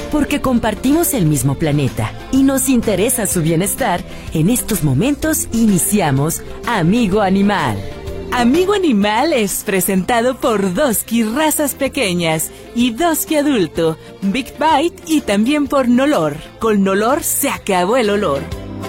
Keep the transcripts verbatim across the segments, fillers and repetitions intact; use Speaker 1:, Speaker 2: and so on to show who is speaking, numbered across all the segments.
Speaker 1: Porque compartimos el mismo planeta y nos interesa su bienestar, en estos momentos iniciamos Amigo Animal. Amigo Animal es presentado por Doski Razas Pequeñas y Doski Adulto, Big Bite y también por Nolor. Con Nolor se acabó el olor.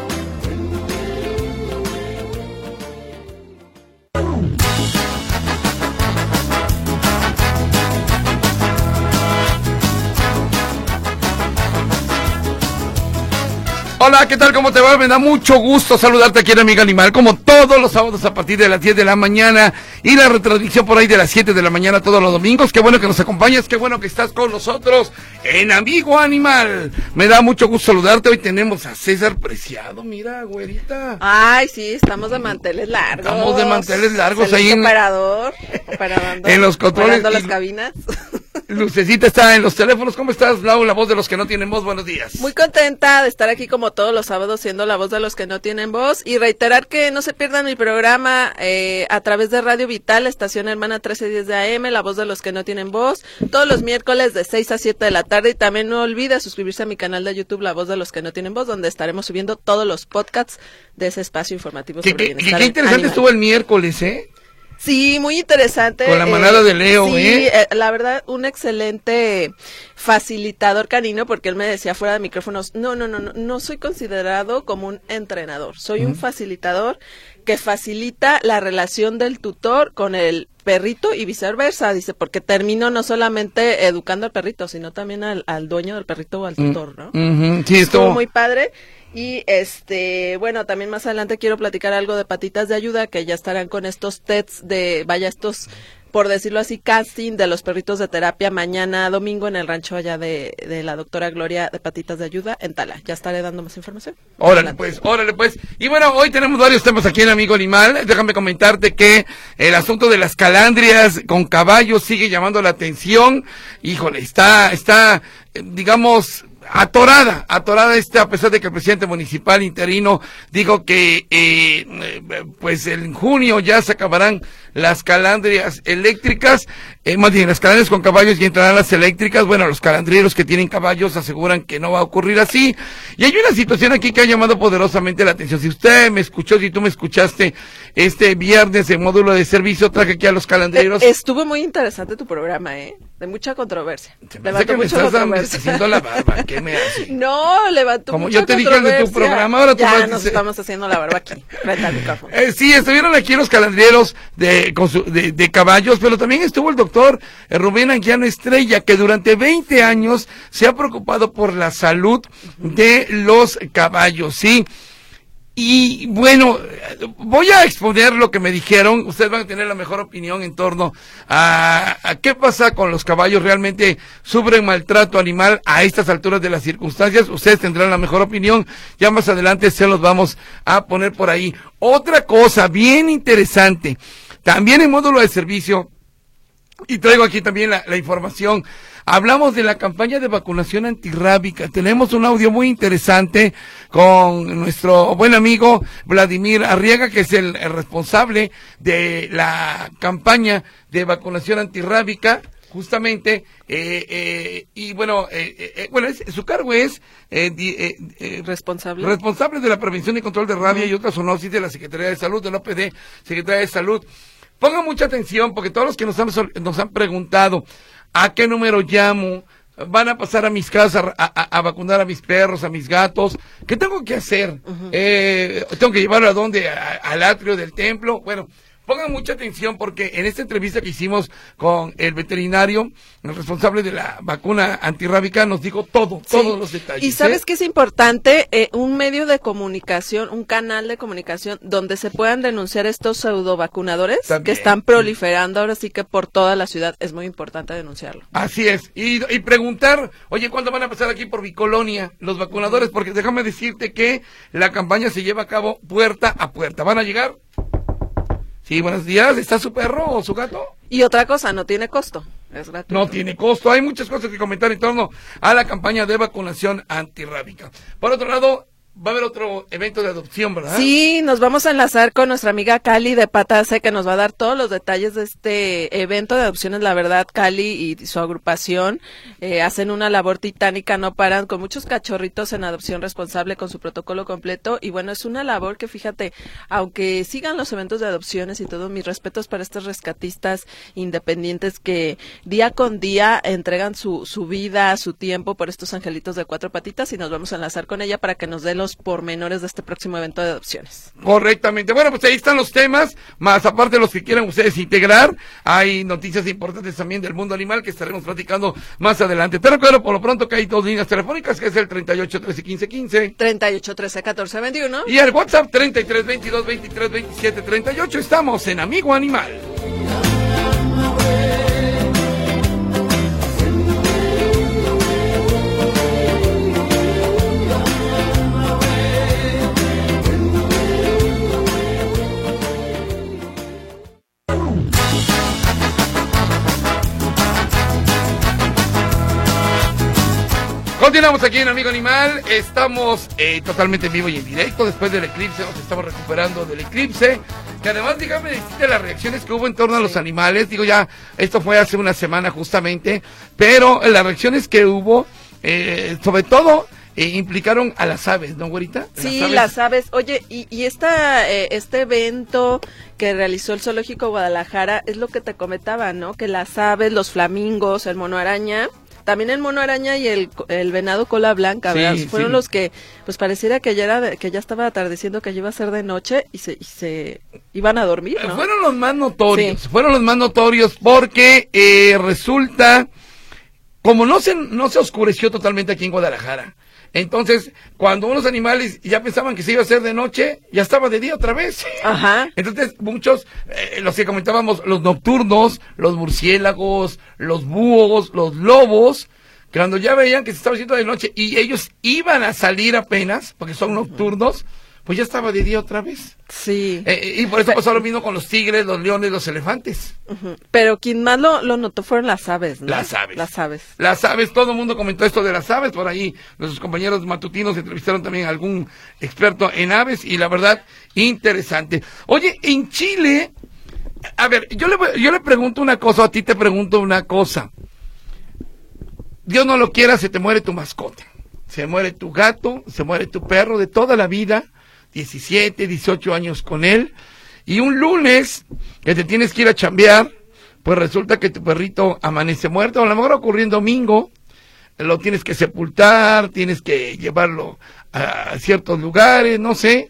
Speaker 2: Hola, ¿qué tal? ¿Cómo te va? Me da mucho gusto saludarte aquí en Amigo Animal, como todos los sábados a partir de las diez de la mañana y la retransmisión por ahí de las siete de la mañana todos los domingos. Qué bueno que nos acompañas, qué bueno que estás con nosotros en Amigo Animal. Me da mucho gusto saludarte. Hoy tenemos a César Preciado, mira, güerita.
Speaker 3: Ay, sí, estamos de manteles largos.
Speaker 2: Estamos de manteles largos ahí en...
Speaker 3: operador, operando,
Speaker 2: en los controles.
Speaker 3: operando las cabinas.
Speaker 2: Lucecita está en los teléfonos. ¿Cómo estás, Lau, la voz de los que no tienen voz? Buenos días.
Speaker 3: Muy contenta de estar aquí como todos los sábados siendo la voz de los que no tienen voz y reiterar que no se pierdan mi programa eh, a través de Radio Vital, estación hermana trece diez de A M, la voz de los que no tienen voz, todos los miércoles de seis a siete de la tarde, y también no olvide suscribirse a mi canal de YouTube, La Voz de los que no tienen voz, donde estaremos subiendo todos los podcasts de ese espacio informativo sobre
Speaker 2: qué,
Speaker 3: bienestar
Speaker 2: qué interesante
Speaker 3: animal.
Speaker 2: Estuvo el miércoles, ¿eh?
Speaker 3: Sí, muy interesante.
Speaker 2: Con la manada
Speaker 3: eh,
Speaker 2: de Leo,
Speaker 3: sí,
Speaker 2: ¿eh?
Speaker 3: eh, la verdad, un excelente facilitador canino, porque él me decía fuera de micrófonos, no, no, no, no, no soy considerado como un entrenador, soy uh-huh. un facilitador que facilita la relación del tutor con el perrito y viceversa, dice, porque termino no solamente educando al perrito, sino también al, al dueño del perrito o al tutor, ¿no?
Speaker 2: Uh-huh. Sí,
Speaker 3: estuvo
Speaker 2: esto...
Speaker 3: muy padre. Y este, bueno, también más adelante quiero platicar algo de Patitas de Ayuda, que ya estarán con estos tets de, vaya, estos, por decirlo así, casting de los perritos de terapia mañana domingo en el rancho allá de, de la doctora Gloria de Patitas de Ayuda en Tala. Ya estaré dando más información.
Speaker 2: Órale adelante. pues, órale pues. Y bueno, hoy tenemos varios temas aquí en Amigo Animal. Déjame comentarte que el asunto de las calandrias con caballos sigue llamando la atención. Híjole, está, está, digamos... atorada, atorada esta, a pesar de que el presidente municipal interino dijo que eh, pues en junio ya se acabarán las calandrias eléctricas, eh, más bien las calandrias con caballos y entrarán las eléctricas. Bueno, los calandrieros que tienen caballos aseguran que no va a ocurrir así, y hay una situación aquí que ha llamado poderosamente la atención. Si usted me escuchó, si tú me escuchaste este viernes en módulo de servicio, traje aquí a los calandrieros.
Speaker 3: Eh, estuvo muy interesante tu programa, eh, de mucha controversia.
Speaker 2: Se me hace que me estás haciendo la barba, ¿qué me hace?
Speaker 3: No, levantó
Speaker 2: Como
Speaker 3: mucha
Speaker 2: yo te dije de tu programa, ahora tú
Speaker 3: ya
Speaker 2: vas
Speaker 3: nos
Speaker 2: dice...
Speaker 3: estamos haciendo la barba aquí, frente al micrófono.
Speaker 2: Eh, sí, estuvieron aquí los calandrieros de, con su, de, de caballos, pero también estuvo el doctor eh, Rubén Anguiano Estrella, que durante veinte años se ha preocupado por la salud de los caballos, ¿sí? Y bueno, voy a exponer lo que me dijeron. Ustedes van a tener la mejor opinión en torno a, a qué pasa con los caballos. ¿Realmente sufren maltrato animal a estas alturas de las circunstancias? Ustedes tendrán la mejor opinión. Ya más adelante se los vamos a poner por ahí. Otra cosa bien interesante, también en módulo de servicio, y traigo aquí también la, la información. Hablamos de la campaña de vacunación antirrábica. Tenemos un audio muy interesante con nuestro buen amigo Vladimir Arriaga, que es el, el responsable de la campaña de vacunación antirrábica, justamente, eh, eh, y bueno, eh, eh, bueno, es, su cargo es eh, di, eh, eh,
Speaker 3: responsable
Speaker 2: responsable de la prevención y control de rabia uh-huh. y otras zoonosis de la Secretaría de Salud, de la O P D, Secretaría de Salud. Pongan mucha atención, porque todos los que nos han, nos han preguntado a qué número llamo, van a pasar a mis casas a, a, a vacunar a mis perros, a mis gatos, ¿qué tengo que hacer? Uh-huh. Eh, ¿Tengo que llevarlo a dónde? A, al atrio del templo. Bueno, pongan mucha atención, porque en esta entrevista que hicimos con el veterinario, el responsable de la vacuna antirrábica, nos dijo todo, sí. todos los detalles.
Speaker 3: Y sabes
Speaker 2: ¿eh?
Speaker 3: que es importante eh, un medio de comunicación, un canal de comunicación donde se puedan denunciar estos pseudo vacunadores También. que están proliferando ahora sí que por toda la ciudad. Es muy importante denunciarlo.
Speaker 2: Así es. Y, y preguntar, oye, ¿cuándo van a pasar aquí por mi colonia los vacunadores? Porque déjame decirte que la campaña se lleva a cabo puerta a puerta. ¿Van a llegar? Sí, buenos días. ¿Está su perro o su gato?
Speaker 3: Y otra cosa, no tiene costo, es gratuito.
Speaker 2: No tiene costo. Hay muchas cosas que comentar en torno a la campaña de vacunación antirrábica. Por otro lado, va a haber otro evento de adopción, ¿verdad?
Speaker 3: Sí, nos vamos a enlazar con nuestra amiga Cali de Patase, que nos va a dar todos los detalles de este evento de adopciones. La verdad, Cali y su agrupación eh, hacen una labor titánica, no paran, con muchos cachorritos en adopción responsable, con su protocolo completo. Y bueno, es una labor que, fíjate, aunque sigan los eventos de adopciones y todo, mis respetos para estos rescatistas independientes que día con día entregan su, su vida, su tiempo por estos angelitos de cuatro patitas, y nos vamos a enlazar con ella para que nos dé los pormenores de este próximo evento de adopciones.
Speaker 2: Correctamente. Bueno, pues ahí están los temas, más aparte de los que quieran ustedes integrar, hay noticias importantes también del mundo animal que estaremos platicando más adelante. Te recuerdo por lo pronto que hay dos líneas telefónicas, que es el treinta y ocho, trece, quince, quince.
Speaker 3: treinta y ocho, trece, catorce, veintiuno.
Speaker 2: Y el WhatsApp treinta y tres, veintidós, veintitrés, veintisiete, treinta y ocho. Estamos en Amigo Animal. Continuamos aquí en Amigo Animal, estamos eh, totalmente en vivo y en directo después del eclipse, nos estamos recuperando del eclipse, que además, dígame, decirte las reacciones que hubo en torno a los animales, digo ya, esto fue hace una semana justamente, pero las reacciones que hubo, eh, sobre todo, eh, implicaron a las aves, ¿no, güerita?
Speaker 3: Sí, las aves, las aves. Oye, y, y esta, eh, este evento que realizó el Zoológico Guadalajara, es lo que te comentaba, ¿no? Que las aves, los flamingos, el mono araña, también el mono araña y el, el venado cola blanca, ¿verdad? Sí, fueron sí. los que, pues pareciera que ya era de, que ya estaba atardeciendo, que ya iba a ser de noche y se, y se iban a dormir, ¿no?
Speaker 2: Fueron los más notorios, sí. fueron los más notorios porque eh, resulta, como no se, no se oscureció totalmente aquí en Guadalajara, entonces, cuando unos animales ya pensaban que se iba a hacer de noche, ya estaba de día otra vez.
Speaker 3: Ajá.
Speaker 2: Entonces, muchos, eh, los que comentábamos, los nocturnos, los murciélagos, los búhos, los lobos, cuando ya veían que se estaba haciendo de noche y ellos iban a salir apenas, porque son nocturnos, pues ya estaba de día otra vez.
Speaker 3: Sí.
Speaker 2: Eh, y por eso pasó lo mismo con los tigres, los leones, los elefantes.
Speaker 3: Uh-huh. Pero quien más lo, lo notó fueron las aves, ¿no?
Speaker 2: Las aves.
Speaker 3: Las aves.
Speaker 2: Las aves, todo el mundo comentó esto de las aves, por ahí nuestros compañeros matutinos entrevistaron también a algún experto en aves y la verdad, interesante. Oye, en Chile, a ver, yo le, yo le pregunto una cosa, a ti te pregunto una cosa. Dios no lo quiera, se te muere tu mascota. Se muere tu gato, se muere tu perro de toda la vida, diecisiete, dieciocho años con él, y un lunes que te tienes que ir a chambear, pues resulta que tu perrito amanece muerto, a lo mejor ocurrió en domingo, lo tienes que sepultar, tienes que llevarlo a ciertos lugares, no sé,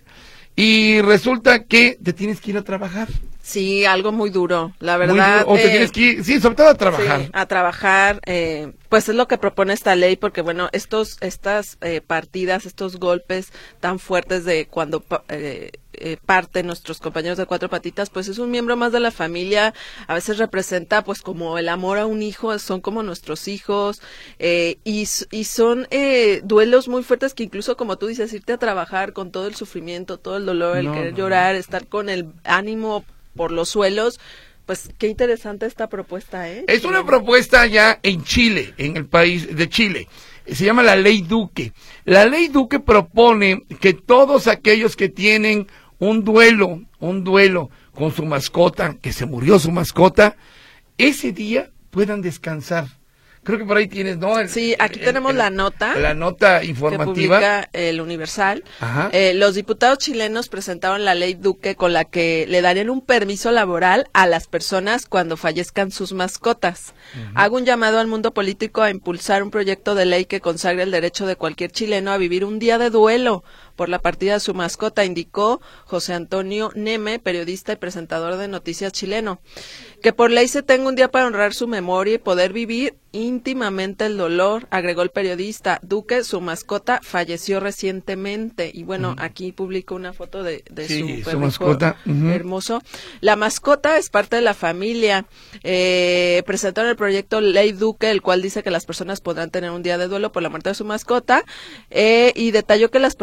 Speaker 2: y resulta que te tienes que ir a trabajar.
Speaker 3: Sí, algo muy duro, la verdad.
Speaker 2: Duro. O te eh, tienes que ir, sí, sobre todo a trabajar.
Speaker 3: Sí, a trabajar, eh, pues es lo que propone esta ley, porque bueno, estos, estas eh, partidas, estos golpes tan fuertes de cuando eh, eh, parten nuestros compañeros de cuatro patitas, pues es un miembro más de la familia, a veces representa pues como el amor a un hijo, son como nuestros hijos, eh, y, y son eh, duelos muy fuertes que incluso como tú dices, irte a trabajar con todo el sufrimiento, todo el dolor, el no, querer no, llorar, no. estar con el ánimo por los suelos, pues qué interesante esta propuesta, ¿eh?
Speaker 2: Es una propuesta ya en Chile, en el país de Chile. Se llama la Ley Duque. La Ley Duque propone que todos aquellos que tienen un duelo, un duelo con su mascota, que se murió su mascota, ese día puedan descansar. Creo que por ahí tienes, ¿no? El,
Speaker 3: sí, aquí el, tenemos el, la nota.
Speaker 2: La nota informativa.
Speaker 3: Que publica el Universal. Eh, los diputados chilenos presentaron la ley Duque con la que le darían un permiso laboral a las personas cuando fallezcan sus mascotas. Uh-huh. Hago un llamado al mundo político a impulsar un proyecto de ley que consagre el derecho de cualquier chileno a vivir un día de duelo por la partida de su mascota, indicó José Antonio Neme, periodista y presentador de noticias chileno. Que por ley se tenga un día para honrar su memoria y poder vivir íntimamente el dolor, agregó el periodista. Duque, su mascota, falleció recientemente y bueno, uh-huh. aquí publicó una foto de, de
Speaker 2: sí,
Speaker 3: su,
Speaker 2: su mascota uh-huh.
Speaker 3: hermoso. La mascota es parte de la familia. Eh, presentaron el proyecto Ley Duque, el cual dice que las personas podrán tener un día de duelo por la muerte de su mascota eh, y detalló que las personas tendrán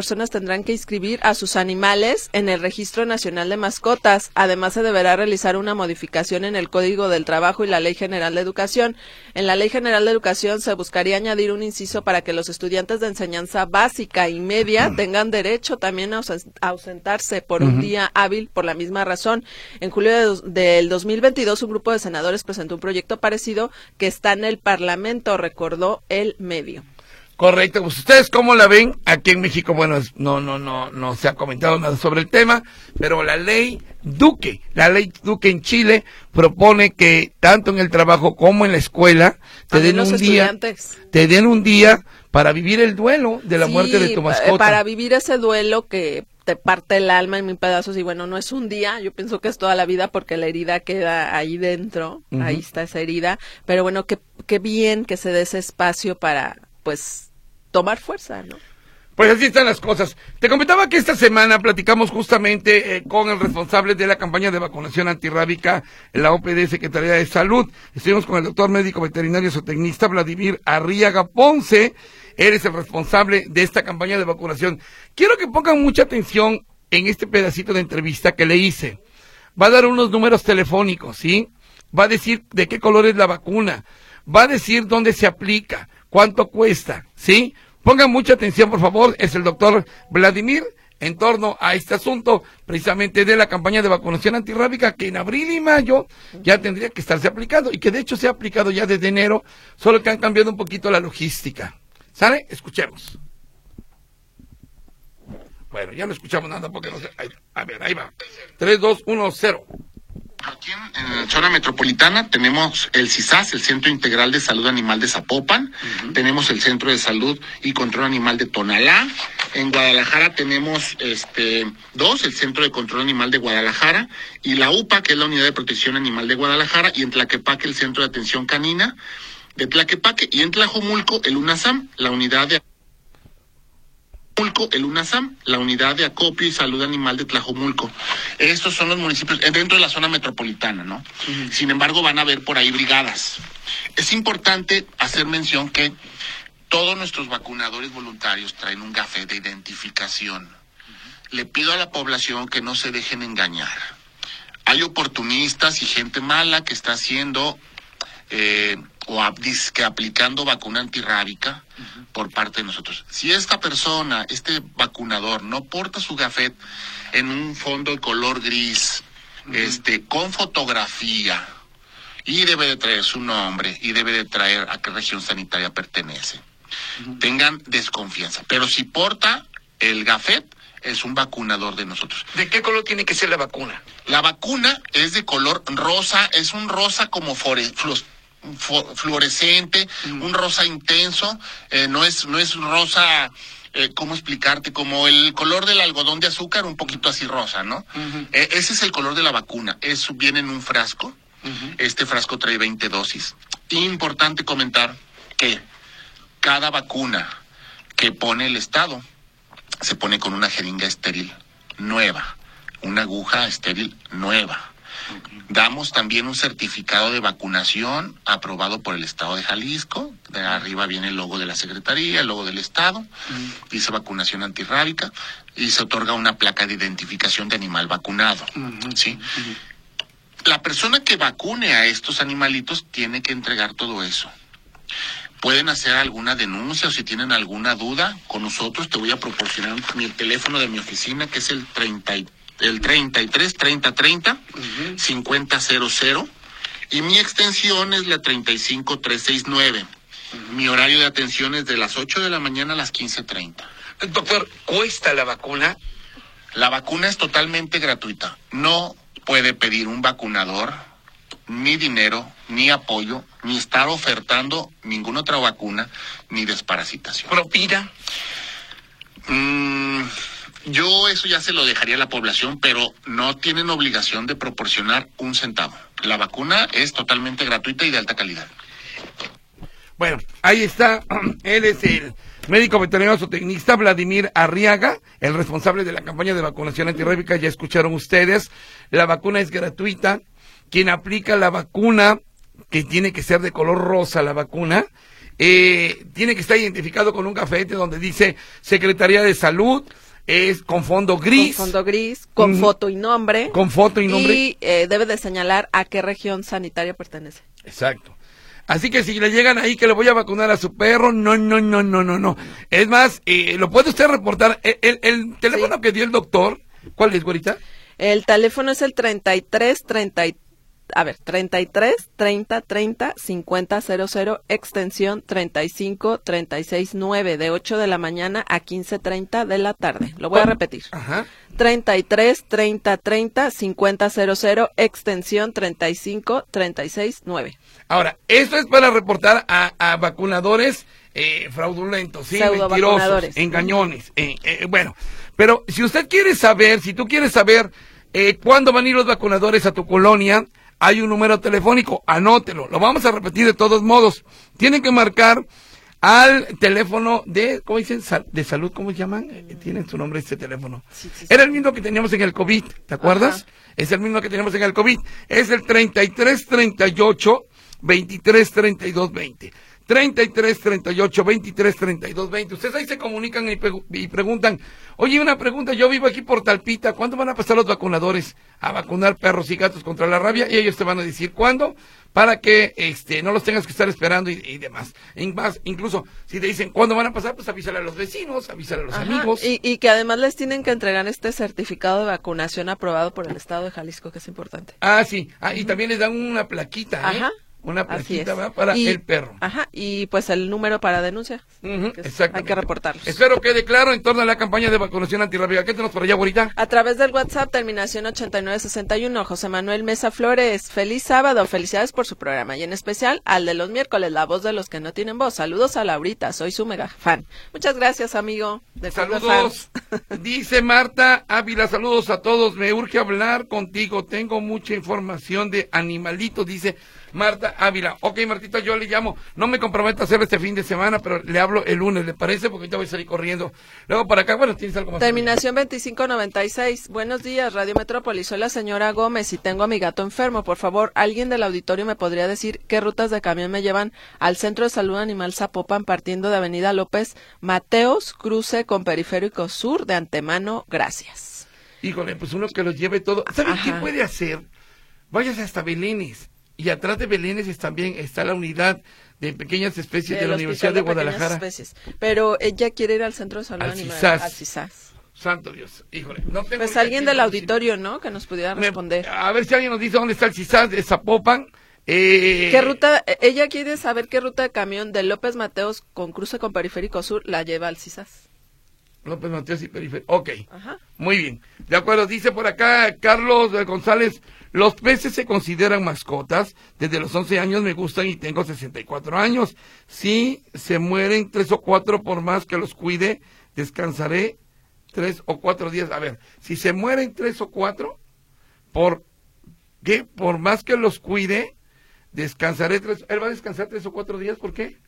Speaker 3: tendrán que inscribir a sus animales en el Registro Nacional de Mascotas. Además, se deberá realizar una modificación en el Código del Trabajo y la Ley General de Educación. En la Ley General de Educación se buscaría añadir un inciso para que los estudiantes de enseñanza básica y media tengan derecho también a ausentarse por un uh-huh. día hábil por la misma razón. En julio de dos, del dos mil veintidós, un grupo de senadores presentó un proyecto parecido que está en el Parlamento, recordó el medio.
Speaker 2: Correcto, pues ustedes cómo la ven. Aquí en México, bueno, no, no, no, no se ha comentado nada sobre el tema, pero la ley Duque, la ley Duque en Chile propone que tanto en el trabajo como en la escuela te den un día, te den un día para vivir el duelo de la sí, muerte de tu mascota.
Speaker 3: Para vivir ese duelo que te parte el alma en mil pedazos y bueno, no es un día, yo pienso que es toda la vida porque la herida queda ahí dentro, uh-huh. ahí está esa herida, pero bueno, qué qué bien que se dé ese espacio para, pues, tomar fuerza, ¿no?
Speaker 2: Pues así están las cosas. Te comentaba que esta semana platicamos justamente eh, con el responsable de la campaña de vacunación antirrábica en la O P D Secretaría de Salud. Estuvimos con el doctor médico veterinario zootecnista Vladimir Arriaga Ponce. Él es el responsable de esta campaña de vacunación. Quiero que pongan mucha atención en este pedacito de entrevista que le hice. Va a dar unos números telefónicos, ¿sí? Va a decir de qué color es la vacuna. Va a decir dónde se aplica, cuánto cuesta, ¿sí? Pongan mucha atención, por favor. Es el doctor Vladimir en torno a este asunto, precisamente de la campaña de vacunación antirrábica, que en abril y mayo ya tendría que estarse aplicando, y que de hecho se ha aplicado ya desde enero, solo que han cambiado un poquito la logística. ¿Sale? Escuchemos. Bueno, ya no escuchamos nada porque no sé. Ahí, a ver, ahí va. tres, dos, uno, cero.
Speaker 4: Aquí en, en la zona metropolitana tenemos el C I S A S, el Centro Integral de Salud Animal de Zapopan, uh-huh. tenemos el Centro de Salud y Control Animal de Tonalá, en Guadalajara tenemos este dos, el Centro de Control Animal de Guadalajara, y la U P A, que es la Unidad de Protección Animal de Guadalajara, y en Tlaquepaque el Centro de Atención Canina de Tlaquepaque, y en Tlajomulco el UNASAM, la Unidad de el UNASAM, la Unidad de Acopio y Salud Animal de Tlajomulco. Estos son los municipios dentro de la zona metropolitana, ¿no? Uh-huh. Sin embargo, van a haber por ahí brigadas. Es importante hacer mención que todos nuestros vacunadores voluntarios traen un gafete de identificación. Uh-huh. Le pido a la población que no se dejen engañar. Hay oportunistas y gente mala que está haciendo eh, o que aplicando vacuna antirrábica uh-huh. por parte de nosotros. Si esta persona, este vacunador, no porta su gafet en un fondo de color gris, uh-huh. este, con fotografía, y debe de traer su nombre, y debe de traer a qué región sanitaria pertenece, uh-huh. tengan desconfianza. Pero si porta el gafet, es un vacunador de nosotros.
Speaker 2: ¿De qué color tiene que ser la vacuna?
Speaker 4: La vacuna es de color rosa, es un rosa como fore, flos, fluorescente, mm. un rosa intenso, eh, no es no es rosa, eh, ¿cómo explicarte? Como el color del algodón de azúcar, un poquito así rosa, ¿no? Uh-huh. Eh, ese es el color de la vacuna, eso viene en un frasco, uh-huh. este frasco trae veinte dosis. Importante comentar que cada vacuna que pone el Estado se pone con una jeringa estéril nueva, una aguja estéril nueva. Damos también un certificado de vacunación aprobado por el Estado de Jalisco. De arriba viene el logo de la Secretaría, el logo del Estado, mm. dice vacunación antirrábica, y se otorga una placa de identificación de animal vacunado. Mm-hmm. ¿Sí? Mm-hmm. La persona que vacune a estos animalitos tiene que entregar todo eso. Pueden hacer alguna denuncia o si tienen alguna duda con nosotros, te voy a proporcionar mi teléfono de mi oficina, que es el treinta y el treinta y tres treinta treinta uh-huh. cincuenta cero cero, y mi extensión es la treinta y cinco trescientos sesenta y nueve. Uh-huh. Mi horario de atención es de las ocho de la mañana a las quince treinta.
Speaker 2: Doctor, ¿cuesta la vacuna?
Speaker 4: La vacuna es totalmente gratuita. No puede pedir un vacunador ni dinero, ni apoyo, ni estar ofertando ninguna otra vacuna, ni desparasitación.
Speaker 2: ¿Propina?
Speaker 4: Mm, yo eso ya se lo dejaría a la población, pero no tienen obligación de proporcionar un centavo. La vacuna es totalmente gratuita y de alta calidad.
Speaker 2: Bueno, ahí está. Él es el médico veterinario zootecnista Vladimir Arriaga, el responsable de la campaña de vacunación antirrábica. Ya escucharon ustedes, la vacuna es gratuita. Quien aplica la vacuna, que tiene que ser de color rosa la vacuna, eh, tiene que estar identificado con un gafete donde dice Secretaría de Salud, es con fondo gris.
Speaker 3: Con fondo gris, con
Speaker 2: Mm.
Speaker 3: foto y nombre.
Speaker 2: Con foto y nombre.
Speaker 3: Y eh, debe de señalar a qué región sanitaria pertenece.
Speaker 2: Exacto. Así que si le llegan ahí que le voy a vacunar a su perro, no, no, no, no, no, no. Es más, eh, lo puede usted reportar. El, el, el teléfono
Speaker 3: Sí.
Speaker 2: que dio el doctor, ¿cuál es, güerita?
Speaker 3: El teléfono es el treinta y tres treinta, a ver, treinta y tres treinta treinta cincuenta cero cero, extensión treinta y cinco treinta y seis nueve, de ocho de la mañana a quince treinta de la tarde. Lo voy a repetir.
Speaker 2: Ajá.
Speaker 3: treinta y tres treinta treinta cincuenta cero cero, extensión treinta y cinco treinta y seis nueve.
Speaker 2: Ahora, esto es para reportar a, a vacunadores eh, fraudulentos, sí, mentirosos,
Speaker 3: Pseudovacunadores.
Speaker 2: engañones. Eh, eh, bueno, pero si usted quiere saber, si tú quieres saber eh, cuándo van a ir los vacunadores a tu colonia, hay un número telefónico, anótelo, lo vamos a repetir de todos modos. Tienen que marcar al teléfono de, ¿cómo dicen? Sal- de salud, ¿cómo se llaman? Eh, tienen su nombre este teléfono.
Speaker 3: Sí, sí, sí.
Speaker 2: Era el mismo que teníamos en el COVID, ¿te acuerdas?
Speaker 3: Ajá.
Speaker 2: Es el mismo que teníamos en el COVID. Es el treinta y tres treinta y ocho veintitrés treinta y dos veinte. treinta y tres treinta y ocho veintitrés treinta y dos veinte. Ustedes ahí se comunican y, pe- y preguntan, oye, una pregunta, yo vivo aquí por Talpita, ¿cuándo van a pasar los vacunadores a vacunar perros y gatos contra la rabia? Y ellos te van a decir cuándo, para que este no los tengas que estar esperando y, y demás. En más, incluso si te dicen cuándo van a pasar, pues avísale a los vecinos, avísale a los
Speaker 3: Ajá,
Speaker 2: amigos.
Speaker 3: Y, y que además les tienen que entregar este certificado de vacunación aprobado por el Estado de Jalisco, que es importante.
Speaker 2: Ah, sí, ah, y también les dan una plaquita, ¿eh?
Speaker 3: Ajá.
Speaker 2: Una
Speaker 3: Así
Speaker 2: plaquita,
Speaker 3: es.
Speaker 2: ¿verdad? Para
Speaker 3: Y-
Speaker 2: el perro.
Speaker 3: Ajá, y pues el número para denuncia.
Speaker 2: Ujú,
Speaker 3: que es-
Speaker 2: exactamente.
Speaker 3: hay que reportarlos.
Speaker 2: Espero quede claro en torno a la campaña de vacunación antirrábica. ¿Qué tenemos por allá, güerita?
Speaker 3: A través del WhatsApp, terminación ochenta y nueve sesenta y uno, José Manuel Mesa Flores, feliz sábado, felicidades por su programa, y en especial al de los miércoles, la voz de los que no tienen voz. Saludos a Laurita, soy su mega fan. Muchas gracias, amigo. De Club de
Speaker 2: Saludos.
Speaker 3: Fans.
Speaker 2: Dice Marta Ávila, saludos a todos. Me urge hablar contigo. Tengo mucha información de animalitos, dice Marta Ávila. Ok, Martita, yo le llamo. No me comprometo a hacer este fin de semana, pero le hablo el lunes, ¿le parece? Porque ya voy a salir corriendo. Luego para acá, bueno, tienes algo más.
Speaker 3: Terminación veinticinco noventa y seis. Buenos días, Radio Metrópolis. Soy la señora Gómez y tengo a mi gato enfermo. Por favor, ¿alguien del auditorio me podría decir qué rutas de camión me llevan al Centro de Salud Animal Zapopan, partiendo de Avenida López Mateos, cruce con Periférico Sur? De antemano, gracias.
Speaker 2: Híjole, pues uno que los lleve todo. ¿Saben
Speaker 3: Ajá.
Speaker 2: qué puede hacer? Váyase hasta Belénes. Y atrás de Belénes es también está la unidad de pequeñas especies de
Speaker 3: El
Speaker 2: la
Speaker 3: Hospital
Speaker 2: Universidad de
Speaker 3: Pequeñas
Speaker 2: Guadalajara.
Speaker 3: Especies. Pero ella quiere ir al Centro de Salud
Speaker 2: Al
Speaker 3: Animal.
Speaker 2: CISAS.
Speaker 3: Al CISAS.
Speaker 2: Santo Dios, híjole. No tengo
Speaker 3: Pues
Speaker 2: ni
Speaker 3: alguien
Speaker 2: aquí
Speaker 3: del
Speaker 2: el
Speaker 3: auditorio, ¿no? Que nos pudiera
Speaker 2: Me-
Speaker 3: responder.
Speaker 2: A ver si alguien nos dice dónde está el CISAS de Zapopan. Eh,
Speaker 3: ¿Qué ruta? eh, Ella quiere saber qué ruta de camión de López Mateos con cruce con Periférico Sur la lleva al CISAS.
Speaker 2: López Mateos y Periférico. Ok,
Speaker 3: Ajá.
Speaker 2: muy bien. De acuerdo, dice por acá Carlos eh, González, los peces se consideran mascotas. Desde los once años me gustan y tengo sesenta y cuatro años. Si se mueren tres o cuatro por más que los cuide, descansaré tres o cuatro días. A ver, si se mueren tres o cuatro, ¿por qué? Por más que los cuide, descansaré tres. ¿Él va a descansar tres o cuatro días? ¿Por qué?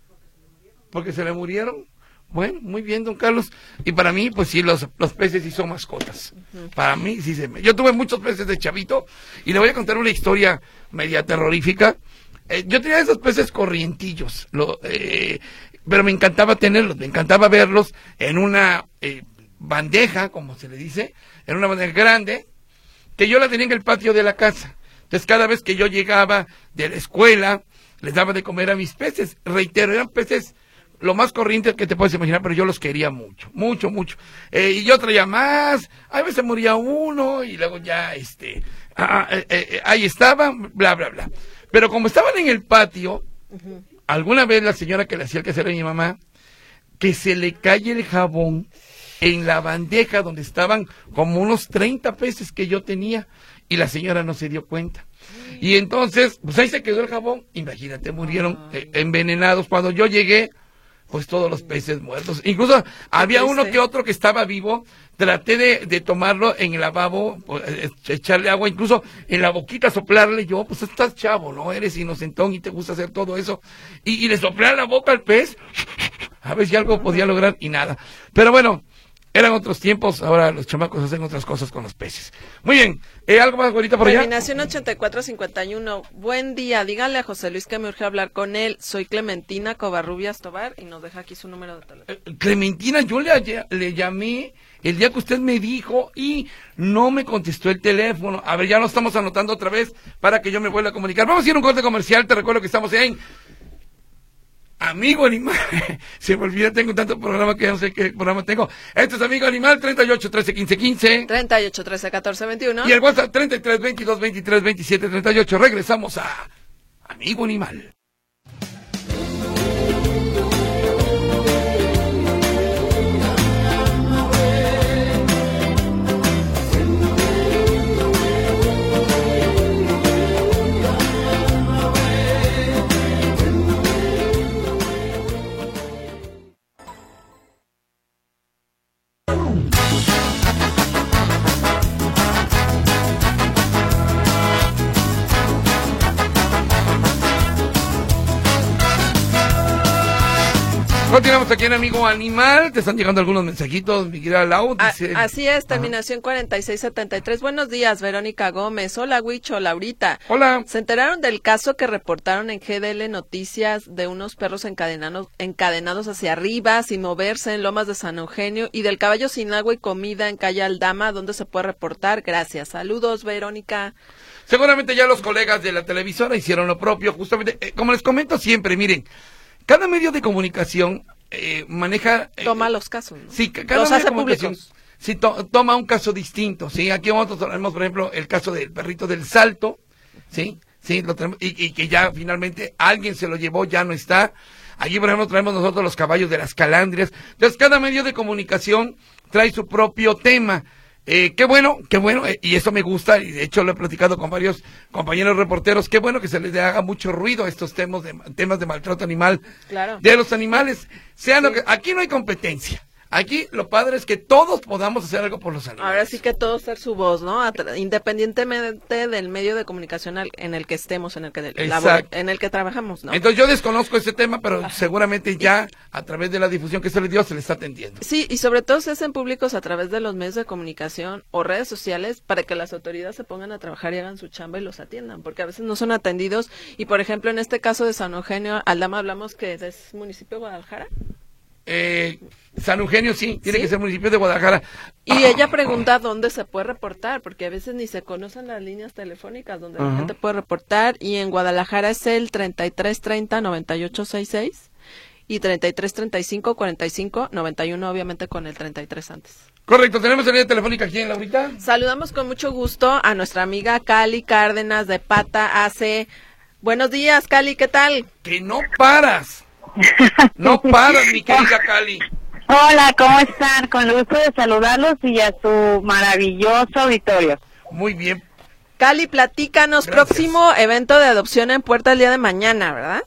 Speaker 2: Porque se le murieron. Bueno, muy bien, don Carlos. Y para mí, pues sí, los, los peces sí son mascotas. Uh-huh. Para mí, sí se me... Yo tuve muchos peces de chavito y le voy a contar una historia media terrorífica. Eh, yo tenía esos peces corrientillos, lo, eh, pero me encantaba tenerlos, me encantaba verlos en una eh, bandeja, como se le dice, en una bandeja grande, que yo la tenía en el patio de la casa. Entonces, cada vez que yo llegaba de la escuela, les daba de comer a mis peces. Reitero, eran peces lo más corriente que te puedes imaginar, pero yo los quería mucho, mucho, mucho. Eh, y yo traía más, a veces moría uno, y luego ya, este, ah, eh, eh, ahí estaban, bla, bla, bla. Pero como estaban en el patio, uh-huh. alguna vez la señora que le hacía el quehacer a mi mamá, que se le cae el jabón en la bandeja donde estaban como unos treinta peces que yo tenía, y la señora no se dio cuenta. Y entonces, pues ahí se quedó el jabón, imagínate, murieron eh, envenenados. Cuando yo llegué, pues todos los peces muertos. Incluso había uno que otro que estaba vivo. Traté de, de tomarlo en el lavabo, pues, echarle agua, incluso en la boquita soplarle. Yo, pues estás chavo, ¿no? Eres inocentón y te gusta hacer todo eso. Y, y le soplé a la boca al pez, a ver si algo podía lograr y nada. Pero bueno, Eran otros tiempos, ahora los chamacos hacen otras cosas con los peces. Muy bien, eh, ¿algo más, güerita, por allá?
Speaker 3: Terminación ochenta y cuatro cincuenta y uno. Buen día, díganle a José Luis que me urge hablar con él. Soy Clementina Covarrubias Tobar y nos deja aquí su número de teléfono.
Speaker 2: Eh, Clementina, yo le, le llamé el día que usted me dijo y no me contestó el teléfono. A ver, ya lo estamos anotando otra vez para que yo me vuelva a comunicar. Vamos a ir a un corte comercial, te recuerdo que estamos en Amigo Animal. Se me olvida, tengo tanto programa que ya no sé qué programa tengo. Esto es Amigo Animal, treinta y ocho, trece, quince, quince.
Speaker 3: treinta y ocho, trece, catorce, veintiuno.
Speaker 2: Y el WhatsApp treinta y tres, veintidós, veintitrés, veintisiete, treinta y ocho. Regresamos a Amigo Animal. Continuamos aquí en Amigo Animal. Te están llegando algunos mensajitos, mi querida Lau. Dice...
Speaker 3: A, así es, terminación Ajá. cuarenta y seis setenta y tres. Buenos días, Verónica Gómez. Hola, Huicho, Laurita.
Speaker 2: Hola.
Speaker 3: ¿Se enteraron del caso que reportaron en G D L Noticias de unos perros encadenados, encadenados hacia arriba, sin moverse, en Lomas de San Eugenio, y del caballo sin agua y comida en Calle Aldama? ¿Dónde se puede reportar? Gracias. Saludos, Verónica.
Speaker 2: Seguramente ya los colegas de la televisora hicieron lo propio. Justamente, eh, como les comento siempre, miren, cada medio de comunicación eh, maneja... Eh,
Speaker 3: toma los casos, ¿no?
Speaker 2: Sí, cada
Speaker 3: los
Speaker 2: medio
Speaker 3: hace
Speaker 2: de comunicación
Speaker 3: públicos.
Speaker 2: Sí, to, toma un caso distinto, ¿sí? Aquí nosotros tenemos, por ejemplo, el caso del perrito del Salto, ¿sí? Sí, lo tenemos, y, y que ya finalmente alguien se lo llevó, ya no está. Allí, por ejemplo, traemos nosotros los caballos de las calandrias. Entonces, cada medio de comunicación trae su propio tema. Eh, qué bueno, qué bueno, eh, y eso me gusta, y de hecho lo he platicado con varios compañeros reporteros, qué bueno que se les haga mucho ruido a estos temas de, temas de maltrato animal,
Speaker 3: claro.
Speaker 2: de los animales, sean
Speaker 3: sí.
Speaker 2: lo que, aquí no hay competencia. Aquí lo padre es que todos podamos hacer algo por los animales.
Speaker 3: Ahora sí que todos ser su voz, ¿no? Independientemente del medio de comunicación en el que estemos, en el que labor, en el que trabajamos, ¿no?
Speaker 2: Entonces yo desconozco ese tema, pero Ajá. seguramente ya a través de la difusión que se le dio se le está atendiendo.
Speaker 3: Sí, y sobre todo se hacen públicos a través de los medios de comunicación o redes sociales para que las autoridades se pongan a trabajar y hagan su chamba y los atiendan, porque a veces no son atendidos. Y por ejemplo, en este caso de San Eugenio, Aldama, hablamos que es municipio de Guadalajara.
Speaker 2: Eh, San Eugenio sí, tiene
Speaker 3: ¿Sí?
Speaker 2: que ser municipio de Guadalajara.
Speaker 3: Y ah, ella pregunta dónde se puede reportar, porque a veces ni se conocen las líneas telefónicas donde uh-huh. la gente puede reportar, y en Guadalajara es el treinta y tres treinta noventa y ocho sesenta y seis y treinta y tres treinta y cinco cuarenta y cinco noventa y uno, obviamente con el treinta y tres antes.
Speaker 2: Correcto, tenemos la línea telefónica aquí en Laurita.
Speaker 3: Saludamos con mucho gusto a nuestra amiga Cali Cárdenas de Pata A C. Buenos días, Cali, ¿qué tal?
Speaker 2: Que no paras. No paras, mi querida Cali.
Speaker 5: Hola, ¿cómo están? Con el gusto de saludarlos y a su maravilloso auditorio.
Speaker 2: Muy bien.
Speaker 3: Cali, platícanos, Gracias. Próximo evento de adopción en puerta el día de mañana, ¿verdad?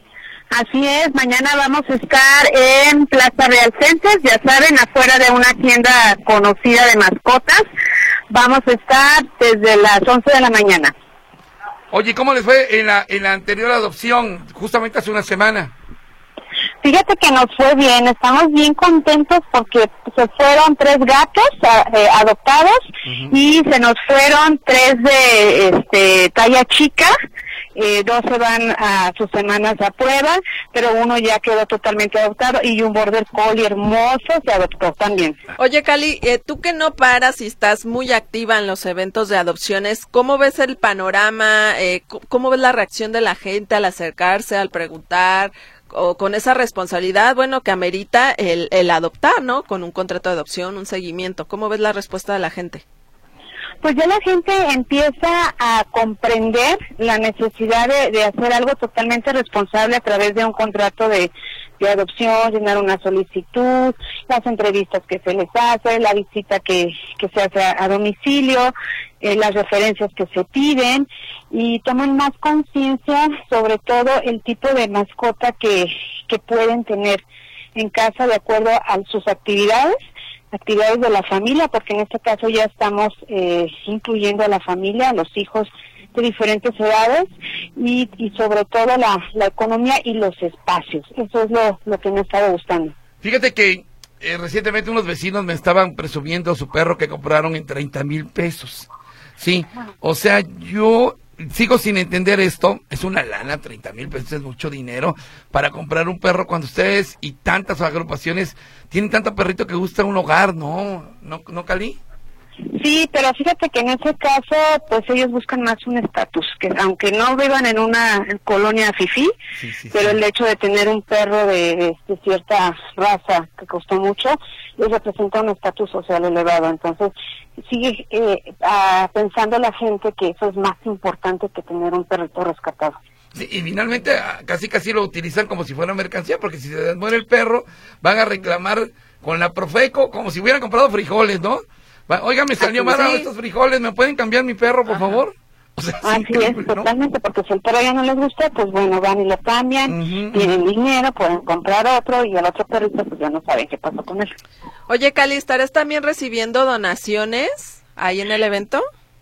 Speaker 5: Así es, mañana vamos a estar en Plaza Real Centes, ya saben, afuera de una tienda conocida de mascotas. Vamos a estar desde las once de la mañana.
Speaker 2: Oye, ¿cómo les fue en la, en la anterior adopción, justamente hace una semana?
Speaker 5: Fíjate que nos fue bien, estamos bien contentos porque se fueron tres gatos eh, adoptados uh-huh. y se nos fueron tres de este talla chica, eh, dos se van a sus semanas a prueba, pero uno ya quedó totalmente adoptado y un border collie hermoso se adoptó también.
Speaker 3: Oye, Cali, eh, tú que no paras y estás muy activa en los eventos de adopciones, ¿cómo ves el panorama? Eh, ¿Cómo ves la reacción de la gente al acercarse, al preguntar? O con esa responsabilidad, bueno, que amerita el, el adoptar, ¿no? Con un contrato de adopción, un seguimiento. ¿Cómo ves la respuesta de la gente?
Speaker 5: Pues ya la gente empieza a comprender la necesidad de, de hacer algo totalmente responsable a través de un contrato de, de adopción, llenar una solicitud, las entrevistas que se les hace, la visita que, que se hace a, a domicilio, eh, las referencias que se piden, y toman más conciencia sobre todo el tipo de mascota que, que pueden tener en casa de acuerdo a sus actividades, actividades de la familia, porque en este caso ya estamos eh, incluyendo a la familia, a los hijos de diferentes edades, y, y sobre todo la, la economía y los espacios. Eso es lo, lo que me estaba gustando.
Speaker 2: Fíjate que eh, recientemente unos vecinos me estaban presumiendo su perro que compraron en treinta mil pesos. Sí, o sea, yo sigo sin entender esto. Es una lana, treinta mil pesos es mucho dinero para comprar un perro cuando ustedes y tantas agrupaciones tienen tanto perrito que gusta un hogar, ¿no? ¿No, no Cali?
Speaker 5: Sí, pero fíjate que en ese caso, pues ellos buscan más un estatus, que aunque no vivan en una colonia fifí, sí, sí, pero sí. El hecho de tener un perro de, de cierta raza que costó mucho, les representa un estatus social elevado. Entonces, sigue eh, a, pensando la gente que eso es más importante que tener un perrito rescatado.
Speaker 2: Sí, y finalmente casi casi lo utilizan como si fuera mercancía, porque si se les muere el perro, van a reclamar con la Profeco como si hubieran comprado frijoles, ¿no? Oiga, me salió mal sí. estos frijoles, ¿me pueden cambiar mi perro, por Ajá. favor? O sea,
Speaker 5: Así es, ¿no? Totalmente, porque si el perro ya no les gusta, pues bueno, van y lo cambian, uh-huh, tienen uh-huh. dinero, pueden comprar otro, y el otro perrito, pues ya no saben qué pasó con él.
Speaker 3: Oye, Cali, ¿estarás también recibiendo donaciones ahí en el evento?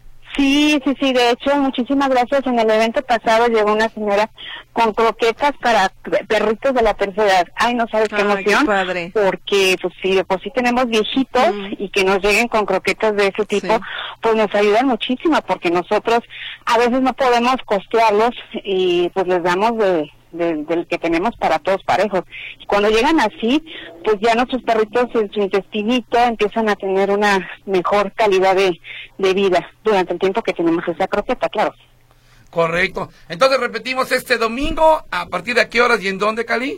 Speaker 5: Sí, sí, sí, de hecho, muchísimas gracias. En el evento pasado llegó una señora con croquetas para perritos de la tercera edad. Ay, no sabes qué Ay, emoción,
Speaker 3: qué padre.
Speaker 5: Porque pues sí, pues sí tenemos viejitos mm. y que nos lleguen con croquetas de ese tipo, sí. pues nos ayudan muchísimo, porque nosotros a veces no podemos costearlos y pues les damos de... Del, del que tenemos para todos parejos. Y cuando llegan así, pues ya nuestros perritos en su intestinito empiezan a tener una mejor calidad de, de vida durante el tiempo que tenemos esa croqueta, claro.
Speaker 2: Correcto. Entonces repetimos este domingo, ¿a partir de a qué horas y en dónde, Cali?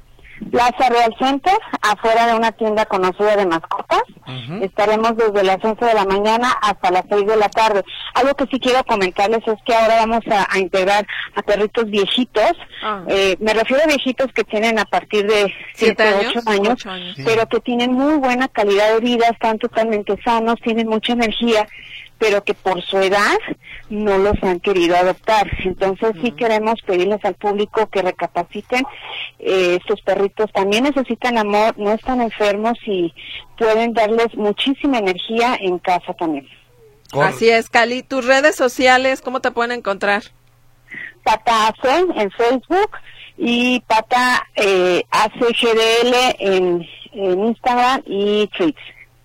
Speaker 5: Plaza Real Center, afuera de una tienda conocida de mascotas. Uh-huh. Estaremos desde las once de la mañana hasta las seis de la tarde. Algo que sí quiero comentarles es que ahora vamos a, a integrar a perritos viejitos. Uh-huh. Eh, me refiero a viejitos que tienen a partir de siete, ocho años, ocho años, pero que tienen muy buena calidad de vida, están totalmente sanos, tienen mucha energía, pero que por su edad no los han querido adoptar. Entonces uh-huh. sí queremos pedirles al público que recapaciten. Eh, estos perritos también necesitan amor, no están enfermos y pueden darles muchísima energía en casa también.
Speaker 3: Así es, Cali. ¿Tus redes sociales cómo te pueden encontrar?
Speaker 5: Pata A C en Facebook y Pata eh, A C G D L en, en Instagram y Twitter.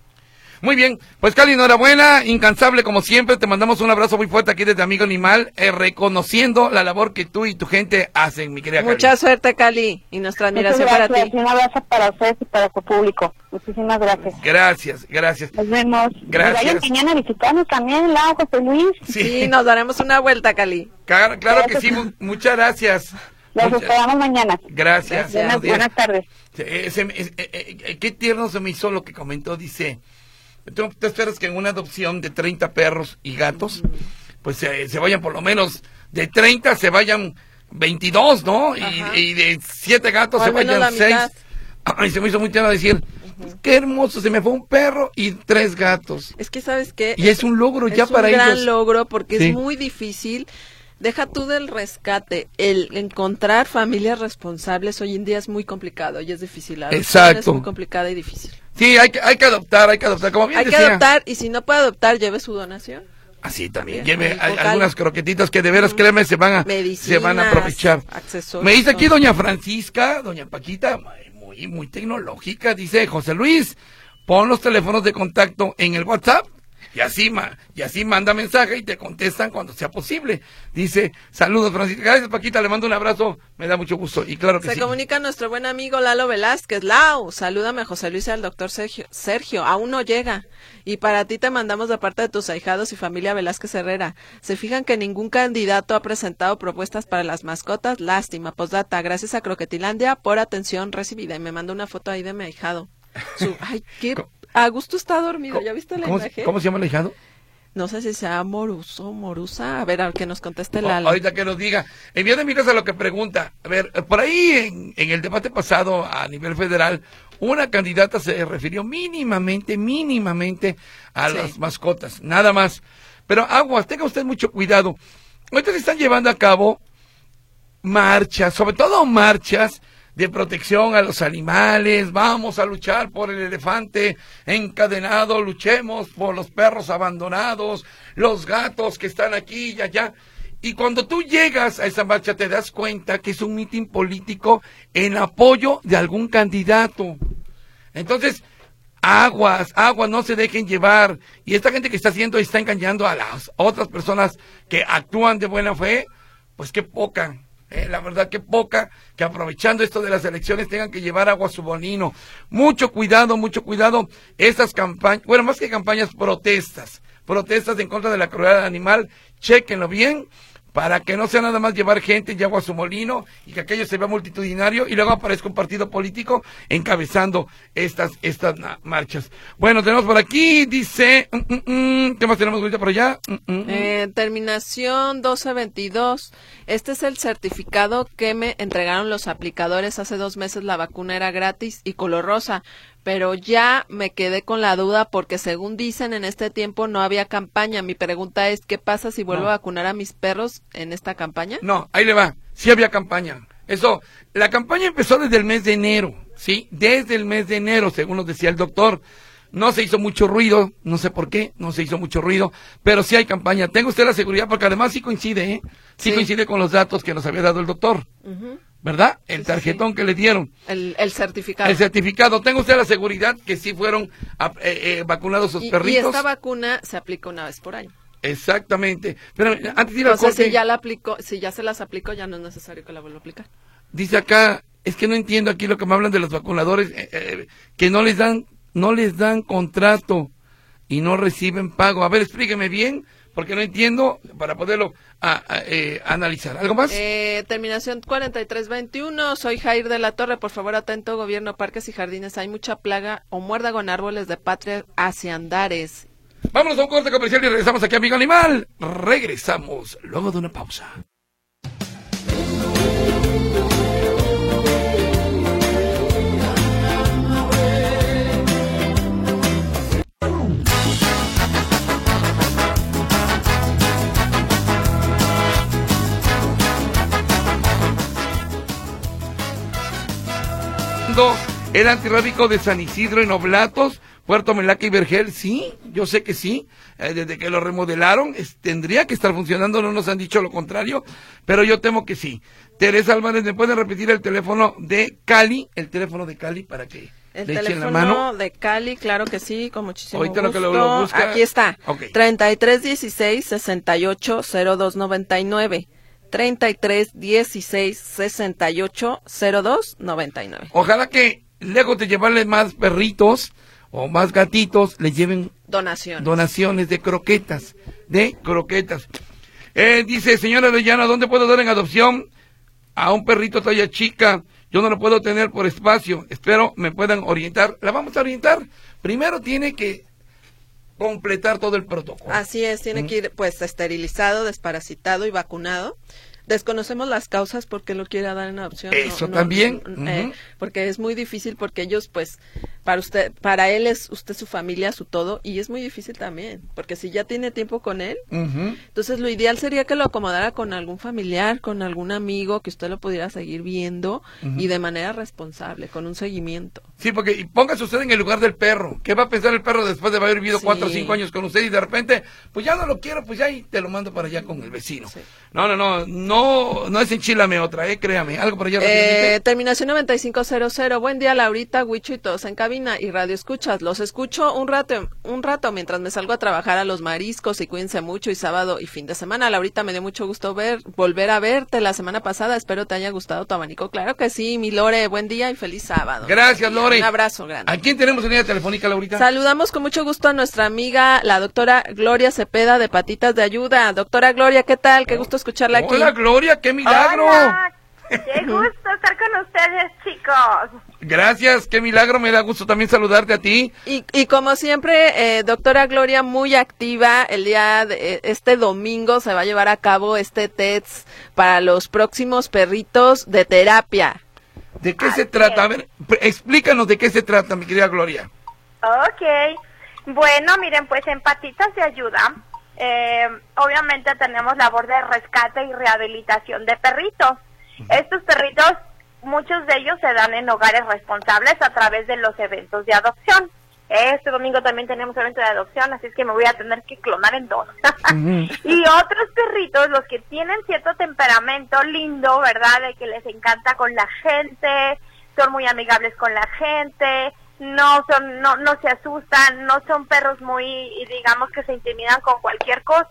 Speaker 2: Muy bien, pues Cali, enhorabuena, incansable como siempre, te mandamos un abrazo muy fuerte aquí desde Amigo Animal, eh, reconociendo la labor que tú y tu gente hacen, mi querida Cali.
Speaker 3: Mucha suerte, Cali, y nuestra admiración para ti.
Speaker 5: Un abrazo para ustedes y para tu público. Muchísimas gracias.
Speaker 2: Gracias, gracias.
Speaker 5: Nos vemos.
Speaker 2: Gracias.
Speaker 5: Vayan mañana a visitarnos también, la José Luis.
Speaker 3: Sí. sí, nos daremos una vuelta, Cali.
Speaker 2: Claro, claro que sí, muchas gracias.
Speaker 5: Los
Speaker 2: Muchas...
Speaker 5: esperamos mañana.
Speaker 2: Gracias.
Speaker 5: Buenas, buenas tardes.
Speaker 2: Eh, se, eh, eh, qué tierno se me hizo lo que comentó, dice... ¿Tú te esperas que en una adopción de treinta perros y gatos, pues eh, se vayan por lo menos de treinta, se vayan veintidós, ¿no? Y, y de siete gatos se vayan seis. Ay, se me hizo muy tierno decir, uh-huh. qué hermoso, se me fue un perro y tres gatos.
Speaker 3: Es que, ¿sabes qué?
Speaker 2: Y es un logro ya para ellos.
Speaker 3: Es un gran logro porque sí. es muy difícil. Deja tú del rescate, el encontrar familias responsables hoy en día es muy complicado y es difícil. La
Speaker 2: Exacto.
Speaker 3: Es muy complicada y difícil.
Speaker 2: Sí, hay que, hay que adoptar, hay que adoptar, como bien
Speaker 3: Hay
Speaker 2: decía.
Speaker 3: que adoptar, y si no puede adoptar, lleve su donación.
Speaker 2: Así también, también lleve hay, algunas croquetitas que de veras, mm. créeme, se van a, se van a aprovechar. Me dice aquí doña Francisca, doña Paquita, muy, muy tecnológica, dice José Luis, pon los teléfonos de contacto en el WhatsApp. Y así, ma, y así manda mensaje y te contestan cuando sea posible. Dice, saludos Francisca, gracias Paquita, le mando un abrazo, me da mucho gusto. Y claro que
Speaker 3: Se
Speaker 2: sí.
Speaker 3: comunica nuestro buen amigo Lalo Velázquez. Lau, salúdame a José Luis y al doctor Sergio. Sergio, aún no llega. Y para ti te mandamos de parte de tus ahijados y familia Velázquez Herrera. Se fijan que ningún candidato ha presentado propuestas para las mascotas. Lástima, postdata, gracias a Croquetilandia por atención recibida. Y me manda una foto ahí de mi ahijado. Su, ay, qué... Augusto está dormido, ¿ya viste la
Speaker 2: ¿Cómo,
Speaker 3: imagen?
Speaker 2: ¿Cómo se llama el ahijado?
Speaker 3: No sé si sea Moruso, Morusa. A ver, al que nos conteste la...
Speaker 2: Oh, ahorita que nos diga. Envío de miras a lo que pregunta. A ver, por ahí en, en el debate pasado a nivel federal, una candidata se refirió mínimamente, mínimamente a sí. las mascotas, nada más. Pero aguas, tenga usted mucho cuidado. Ahorita se están llevando a cabo marchas, sobre todo marchas de protección a los animales, vamos a luchar por el elefante encadenado, luchemos por los perros abandonados, los gatos que están aquí y allá. Y cuando tú llegas a esa marcha te das cuenta que es un mitin político en apoyo de algún candidato. Entonces, aguas, aguas, no se dejen llevar. Y esta gente que está haciendo y está engañando a las otras personas que actúan de buena fe, pues qué poca. Eh, la verdad que poca, que aprovechando esto de las elecciones tengan que llevar agua a su molino. Mucho cuidado, mucho cuidado. Estas campañas, bueno, más que campañas, protestas. Protestas en contra de la crueldad animal. Chéquenlo bien, para que no sea nada más llevar gente y agua a su molino y que aquello se vea multitudinario y luego aparezca un partido político encabezando estas estas marchas. Bueno, tenemos por aquí, dice, mm, mm, mm, ¿qué más tenemos ahorita por allá? Mm, mm,
Speaker 3: eh, terminación doce veintidós. Este es el certificado que me entregaron los aplicadores hace dos meses. La vacuna era gratis y color rosa, pero ya me quedé con la duda porque según dicen en este tiempo no había campaña. Mi pregunta es, ¿qué pasa si vuelvo
Speaker 2: no.
Speaker 3: a vacunar a mis perros en esta campaña?
Speaker 2: No, ahí le va, sí había campaña. Eso, la campaña empezó desde el mes de enero, ¿sí? Desde el mes de enero, según nos decía el doctor. No se hizo mucho ruido, no sé por qué, no se hizo mucho ruido, pero sí hay campaña. Tenga usted la seguridad, porque además sí coincide, ¿eh? Sí, sí. coincide con los datos que nos había dado el doctor, uh-huh. ¿verdad? El sí, tarjetón sí, sí. que le dieron.
Speaker 3: El, el certificado.
Speaker 2: El certificado. Tenga usted la seguridad que sí fueron a, eh, eh, vacunados sus
Speaker 3: y,
Speaker 2: perritos.
Speaker 3: Y esta vacuna se aplica una vez por año.
Speaker 2: Exactamente. Pero antes de ir al
Speaker 3: corte,
Speaker 2: corte,
Speaker 3: si ya la aplicó, si ya se las aplicó, ya no es necesario que la vuelva a aplicar.
Speaker 2: Dice acá, es que no entiendo aquí lo que me hablan de los vacunadores, eh, eh, que no les dan no les dan contrato y no reciben pago. A ver, explíqueme bien, porque no entiendo, para poderlo a, a, eh, analizar. ¿Algo más?
Speaker 3: Eh, terminación cuarenta y tres veintiuno. Soy Jair de la Torre. Por favor, atento, gobierno, parques y jardines. Hay mucha plaga o muérdago en árboles de patria hacia Andares.
Speaker 2: Vámonos a un corte comercial y regresamos aquí a Amigo Animal. Regresamos luego de una pausa. El antirrábico de San Isidro en Oblatos, Puerto Melaca y Vergel, sí, yo sé que sí, eh, desde que lo remodelaron, es, tendría que estar funcionando, no nos han dicho lo contrario, pero yo temo que sí. Teresa Álvarez, ¿me pueden repetir el teléfono de Cali? El teléfono de Cali para que
Speaker 3: el
Speaker 2: le echen la mano.
Speaker 3: El teléfono de Cali, claro que sí, con muchísimo
Speaker 2: Ahorita
Speaker 3: gusto.
Speaker 2: Lo que lo, lo busca.
Speaker 3: Aquí está,
Speaker 2: okay.
Speaker 3: treinta y tres dieciséis sesenta y ocho cero dos noventa y nueve. treinta y tres dieciséis sesenta y ocho cero dos noventa y nueve.
Speaker 2: Ojalá que lejos de llevarle más perritos o más gatitos, le lleven
Speaker 3: donaciones.
Speaker 2: Donaciones de croquetas, de croquetas. Eh, dice, señora Orellana, ¿dónde puedo dar en adopción a un perrito talla chica? Yo no lo puedo tener por espacio. Espero me puedan orientar. La vamos a orientar. Primero tiene que completar todo el protocolo.
Speaker 3: Así es, tiene ¿Mm? que ir pues esterilizado, desparasitado y vacunado. Desconocemos las causas por qué lo quiere dar en adopción.
Speaker 2: Eso
Speaker 3: no,
Speaker 2: también.
Speaker 3: No, no, eh, porque es muy difícil, porque ellos, pues, para usted, para él es usted su familia, su todo, y es muy difícil también, porque si ya tiene tiempo con él, uh-huh. entonces lo ideal sería que lo acomodara con algún familiar, con algún amigo, que usted lo pudiera seguir viendo, uh-huh. y de manera responsable, con un seguimiento.
Speaker 2: Sí, porque y póngase usted en el lugar del perro. ¿Qué va a pensar el perro después de haber vivido sí. cuatro o cinco años con usted y de repente, pues ya no lo quiero, pues ya y te lo mando para allá con el vecino? Sí. No, no, no, no. No, no es enchilame otra, eh, créame. Algo por allá.
Speaker 3: Eh, terminación noventa y cinco cero cero. Buen día, Laurita, Huicho y todos en cabina y radio escuchas. Los escucho un rato, un rato mientras me salgo a trabajar a los mariscos y cuídense mucho y sábado y fin de semana. Laurita, me dio mucho gusto ver, volver a verte la semana pasada. Espero te haya gustado tu abanico. Claro que sí, mi Lore. Buen día y feliz sábado.
Speaker 2: Gracias, Lore.
Speaker 3: Un abrazo grande.
Speaker 2: ¿A quién tenemos en línea telefónica, Laurita?
Speaker 3: Saludamos con mucho gusto a nuestra amiga, la doctora Gloria Cepeda de Patitas de Ayuda. Doctora Gloria, ¿qué tal? Qué gusto escucharla aquí.
Speaker 2: Hola, Gloria, qué milagro.
Speaker 6: Hola, qué gusto estar con ustedes, chicos.
Speaker 2: Gracias, qué milagro, me da gusto también saludarte a ti.
Speaker 3: Y, y como siempre, eh, doctora Gloria, muy activa, el día de este domingo se va a llevar a cabo este T E D S para los próximos perritos de terapia.
Speaker 2: ¿De qué Así se trata? Es. A ver, explícanos de qué se trata, mi querida Gloria.
Speaker 6: Ok, bueno, miren, pues en Patitas de Ayuda, eh, obviamente tenemos labor de rescate y rehabilitación de perritos. Uh-huh. Estos perritos, muchos de ellos se dan en hogares responsables a través de los eventos de adopción. Este domingo también tenemos evento de adopción, así es que me voy a tener que clonar en dos. Uh-huh. Y otros perritos, los que tienen cierto temperamento lindo, ¿verdad? De que les encanta con la gente, son muy amigables con la gente, no son, no, no se asustan, no son perros muy, digamos, que se intimidan con cualquier cosa,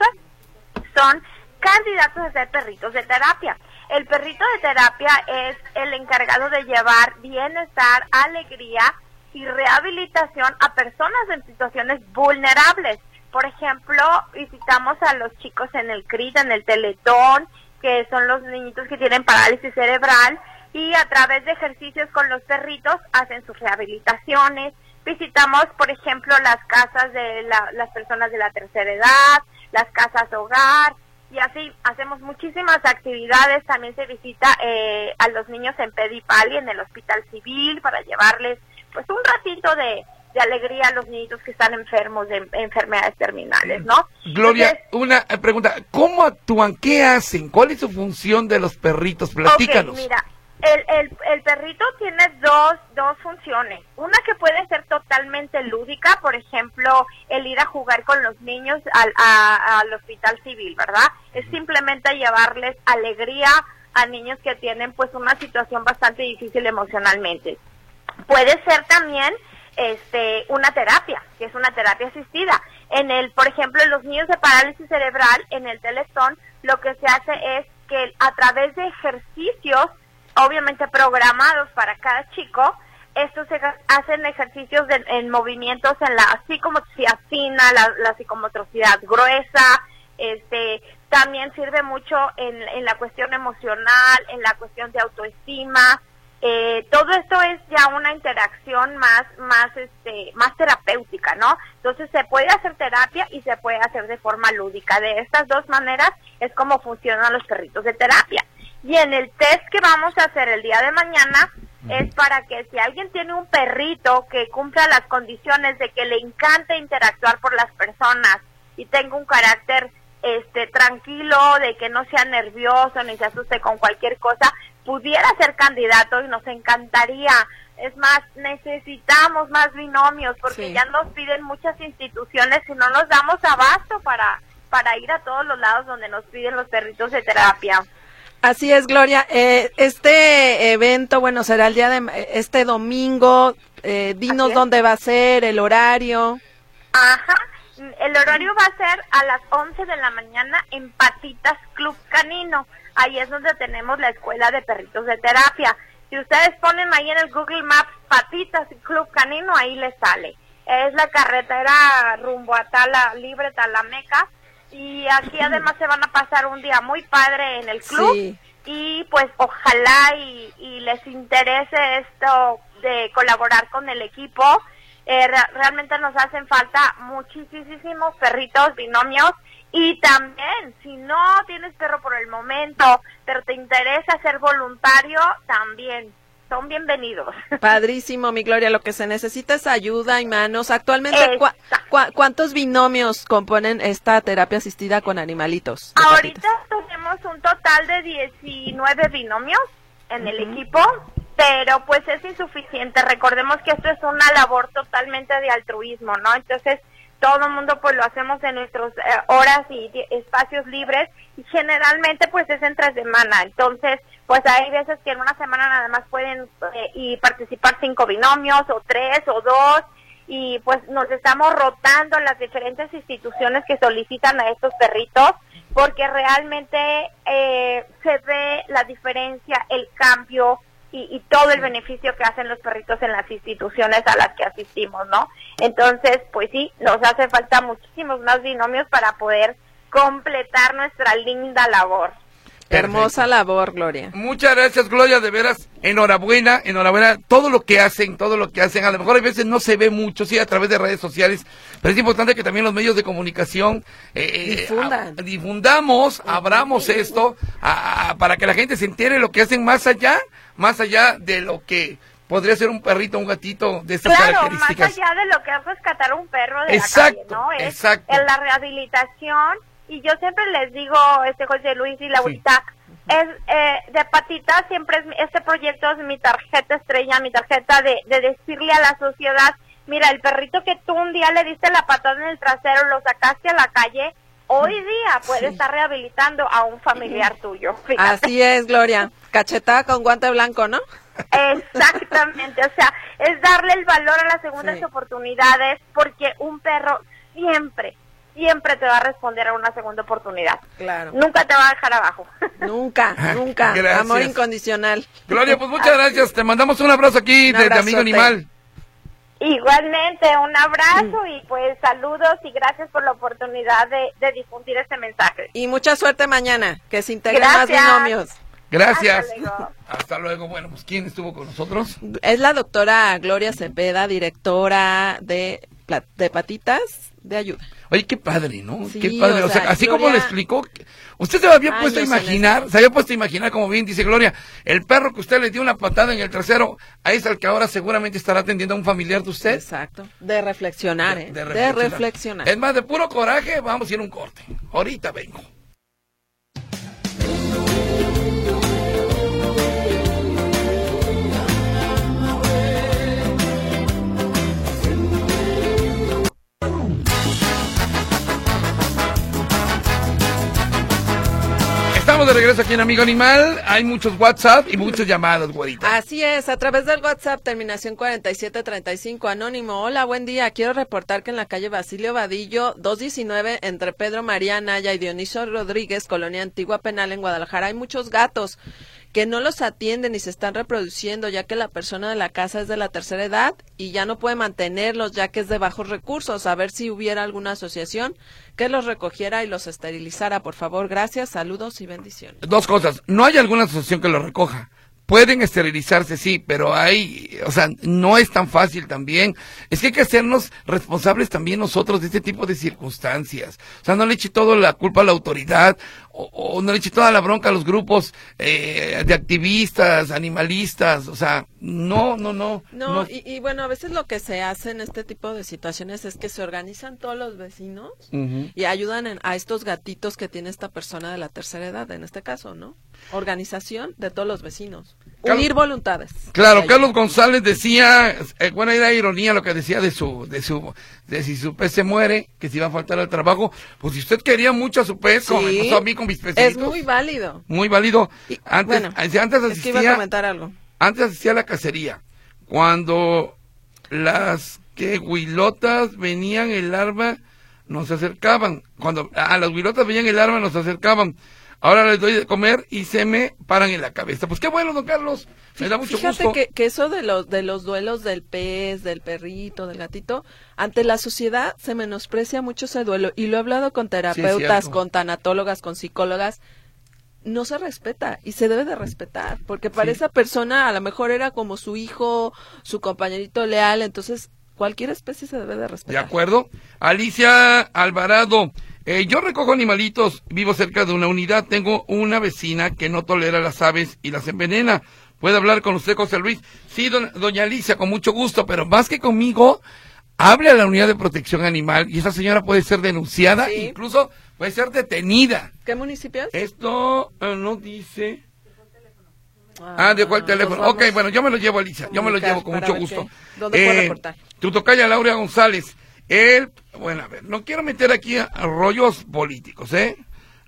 Speaker 6: son candidatos a ser perritos de terapia. El perrito de terapia es el encargado de llevar bienestar, alegría y rehabilitación a personas en situaciones vulnerables. Por ejemplo, visitamos a los chicos en el C R I T, en el Teletón, que son los niñitos que tienen parálisis cerebral, y a través de ejercicios con los perritos hacen sus rehabilitaciones. Visitamos, por ejemplo, las casas de la, las personas de la tercera edad, las casas hogar, y así hacemos muchísimas actividades. También se visita eh, a los niños en Pedipali, en el Hospital Civil, para llevarles pues un ratito de, de alegría a los niñitos que están enfermos de enfermedades terminales, ¿no?
Speaker 2: Gloria,
Speaker 6: Entonces,
Speaker 2: una pregunta, ¿cómo actúan? ¿Qué hacen? ¿Cuál es su función de los perritos? Platícanos.
Speaker 6: Okay, mira, el, el, el perrito tiene dos, dos funciones. Una que puede ser totalmente lúdica, por ejemplo, el ir a jugar con los niños al, a, al Hospital Civil, ¿verdad? Es simplemente llevarles alegría a niños que tienen pues una situación bastante difícil emocionalmente. Puede ser también este una terapia, que es una terapia asistida. En el, por ejemplo, en los niños de parálisis cerebral, en el Teletón, lo que se hace es que a través de ejercicios, obviamente programados para cada chico, estos se hacen ejercicios de, en movimientos en la psicomotricidad fina, la, la psicomotricidad gruesa. Este también sirve mucho en, en la cuestión emocional, en la cuestión de autoestima. Eh, todo esto es ya una interacción más, más, este, más terapéutica, ¿no? Entonces se puede hacer terapia y se puede hacer de forma lúdica. De estas dos maneras es como funcionan los perritos de terapia. Y en el test que vamos a hacer el día de mañana es para que si alguien tiene un perrito que cumpla las condiciones de que le encante interactuar por las personas y tenga un carácter este tranquilo, de que no sea nervioso ni se asuste con cualquier cosa, pudiera ser candidato y nos encantaría. Es más, necesitamos más binomios porque sí, ya nos piden muchas instituciones y no nos damos abasto para, para ir a todos los lados donde nos piden los perritos de terapia.
Speaker 3: Así es, Gloria. Eh, este evento, bueno, será el día de este domingo. Eh, dinos dónde va a ser, el horario.
Speaker 6: Ajá. El horario va a ser a las once de la mañana en Patitas Club Canino. Ahí es donde tenemos la escuela de perritos de terapia. Si ustedes ponen ahí en el Google Maps Patitas Club Canino, ahí les sale. Es la carretera rumbo a Tala, Libre Talameca. Y aquí además se van a pasar un día muy padre en el club. Sí. Y pues ojalá y, y les interese esto de colaborar con el equipo. Eh, re- realmente nos hacen falta muchísimos perritos, binomios. Y también, si no tienes perro por el momento, pero te interesa ser voluntario, también son bienvenidos.
Speaker 3: Padrísimo, mi Gloria. Lo que se necesita es ayuda y manos. Actualmente, ¿cu- cu- ¿cuántos binomios componen esta terapia asistida con animalitos?
Speaker 6: Ahorita tenemos un total de diecinueve binomios en uh-huh. el equipo, pero pues es insuficiente. Recordemos que esto es una labor totalmente de altruismo, ¿no? Entonces, todo el mundo pues lo hacemos en nuestras eh, horas y de, espacios libres, y generalmente pues es entre semana. Entonces pues hay veces que en una semana nada más pueden eh, y participar cinco binomios o tres o dos, y pues nos estamos rotando las diferentes instituciones que solicitan a estos perritos, porque realmente eh, se ve la diferencia, el cambio Y, y todo el beneficio que hacen los perritos en las instituciones a las que asistimos, ¿no? Entonces, pues sí, nos hace falta muchísimos más binomios para poder completar nuestra linda labor.
Speaker 3: Perfecto. Hermosa labor, Gloria.
Speaker 2: Muchas gracias, Gloria, de veras, enhorabuena, enhorabuena, todo lo que hacen, todo lo que hacen, a lo mejor a veces no se ve mucho, sí, a través de redes sociales, pero es importante que también los medios de comunicación eh,
Speaker 3: Difundan.
Speaker 2: A, difundamos, abramos esto, a, a, para que la gente se entere de lo que hacen más allá, más allá de lo que podría ser un perrito, un gatito de estas
Speaker 6: claro,
Speaker 2: características.
Speaker 6: Claro, más allá de lo que es rescatar un perro de
Speaker 2: exacto,
Speaker 6: la calle, ¿no? Es
Speaker 2: exacto.
Speaker 6: en la rehabilitación. Y yo siempre les digo, este José Luis y Laurita, sí. es eh, de Patitas siempre es, este proyecto es mi tarjeta estrella, mi tarjeta de, de decirle a la sociedad, mira, el perrito que tú un día le diste la patada en el trasero, lo sacaste a la calle, hoy día puede sí. estar rehabilitando a un familiar tuyo. Fíjate.
Speaker 3: Así es, Gloria. Cachetada con guante blanco, ¿no?
Speaker 6: Exactamente, o sea, es darle el valor a las segundas
Speaker 3: Sí.
Speaker 6: oportunidades, porque un perro siempre, siempre te va a responder a una segunda oportunidad.
Speaker 3: Claro.
Speaker 6: Nunca te va a dejar abajo.
Speaker 3: Nunca, nunca.
Speaker 2: Gracias.
Speaker 3: Amor incondicional.
Speaker 2: Gloria, pues muchas gracias. Te mandamos un abrazo aquí
Speaker 3: Un
Speaker 2: desde
Speaker 3: abrazote.
Speaker 2: Amigo Animal.
Speaker 6: Igualmente, un abrazo y pues saludos y gracias por la oportunidad de, de difundir este mensaje.
Speaker 3: Y mucha suerte mañana, que se integren
Speaker 6: Gracias.
Speaker 3: más binomios.
Speaker 2: Gracias.
Speaker 6: Hasta luego.
Speaker 2: Hasta luego. Bueno, pues ¿quién estuvo con nosotros?
Speaker 3: Es la doctora Gloria Cepeda, directora de, pla- de Patitas de Ayuda.
Speaker 2: Oye, qué padre, ¿no?
Speaker 3: Sí,
Speaker 2: Qué padre.
Speaker 3: o
Speaker 2: O sea,
Speaker 3: sea,
Speaker 2: así
Speaker 3: Gloria-
Speaker 2: como le explicó, usted se había puesto a
Speaker 3: Años en
Speaker 2: imaginar, se había puesto a imaginar, como bien dice Gloria, el perro que usted le dio una patada en el trasero, ahí es el que ahora seguramente estará atendiendo a un familiar de usted.
Speaker 3: Exacto. De reflexionar, ¿eh? De,
Speaker 2: reflexionar.
Speaker 3: reflexionar.
Speaker 2: Es más, de puro coraje, vamos a ir a un corte. Ahorita vengo. Estamos de regreso aquí en Amigo Animal. Hay muchos WhatsApp y muchas llamadas, güerita.
Speaker 3: Así es, a través del WhatsApp, terminación cuarenta y siete treinta y cinco, anónimo. Hola, buen día. Quiero reportar que en la calle Basilio Vadillo, doscientos diecinueve, entre Pedro María Anaya y Dionisio Rodríguez, Colonia Antigua Penal en Guadalajara, hay muchos gatos que no los atienden y se están reproduciendo, ya que la persona de la casa es de la tercera edad y ya no puede mantenerlos, ya que es de bajos recursos. A ver si hubiera alguna asociación que los recogiera y los esterilizara, por favor. Gracias, saludos y bendiciones.
Speaker 2: Dos cosas. No hay alguna asociación que lo recoja. Pueden esterilizarse, sí, pero hay, o sea, no es tan fácil también. Es que hay que hacernos responsables también nosotros de este tipo de circunstancias. O sea, no le eche toda la culpa a la autoridad, o, o no le eche toda la bronca a los grupos eh, de activistas, animalistas, o sea, no, no, no.
Speaker 3: No, Y, y bueno, a veces lo que se hace en este tipo de situaciones es que se organizan todos los vecinos
Speaker 2: Ujú.
Speaker 3: y ayudan en- a estos gatitos que tiene esta persona de la tercera edad, en este caso, ¿no? Organización de todos los vecinos.
Speaker 2: Carlos-
Speaker 3: Unir voluntades.
Speaker 2: Claro,
Speaker 3: Ahí.
Speaker 2: Carlos González decía, eh, bueno, era ironía lo que decía de su, de su, de si su pez se muere, que si va a faltar al trabajo, pues si usted quería mucho a su pez, como me
Speaker 3: Sí,
Speaker 2: pasó a mí con mis pecitos.
Speaker 3: es muy válido.
Speaker 2: Muy válido.
Speaker 3: Y,
Speaker 2: Antes,
Speaker 3: bueno,
Speaker 2: antes
Speaker 3: es que iba a
Speaker 2: asistía,
Speaker 3: comentar algo.
Speaker 2: antes asistía a la cacería. Cuando las que huilotas venían el arma, nos acercaban. Cuando a las huilotas venían el arma, nos acercaban. Ahora les doy de comer y se me paran en la cabeza. Pues qué bueno, don Carlos. Me da mucho
Speaker 3: Fíjate
Speaker 2: gusto.
Speaker 3: que, que eso de los de los duelos del pez, del perrito, del gatito, ante la sociedad se menosprecia mucho ese duelo. Y lo he hablado con terapeutas,
Speaker 2: cierto.
Speaker 3: con tanatólogas, con psicólogas. No se respeta y se debe de respetar, porque para
Speaker 2: Sí.
Speaker 3: esa persona a lo mejor era como su hijo, su compañerito leal, entonces cualquier especie se debe de
Speaker 2: ¿De
Speaker 3: respetar.
Speaker 2: acuerdo? Alicia Alvarado, eh, yo recojo animalitos, vivo cerca de una unidad, tengo una vecina que no tolera las aves y las envenena. ¿Puede hablar con usted, José Luis? Sí, don- doña Alicia, con mucho gusto, pero más que conmigo, hable a la unidad de protección animal y esa señora puede ser denunciada,
Speaker 3: Sí.
Speaker 2: incluso puede ser detenida.
Speaker 3: ¿Qué municipio es?
Speaker 2: Esto eh, no dice... Ah, dejó el teléfono.
Speaker 3: pues
Speaker 2: Ok,
Speaker 3: vamos
Speaker 2: bueno, yo me lo llevo, Alicia. Yo me lo
Speaker 3: comunicar
Speaker 2: llevo con
Speaker 3: para
Speaker 2: mucho
Speaker 3: ver
Speaker 2: gusto.
Speaker 3: qué- dónde puedo reportar.
Speaker 2: Tu tocaya Laura González. Él, bueno, a ver, no quiero meter aquí a, a rollos políticos, ¿eh?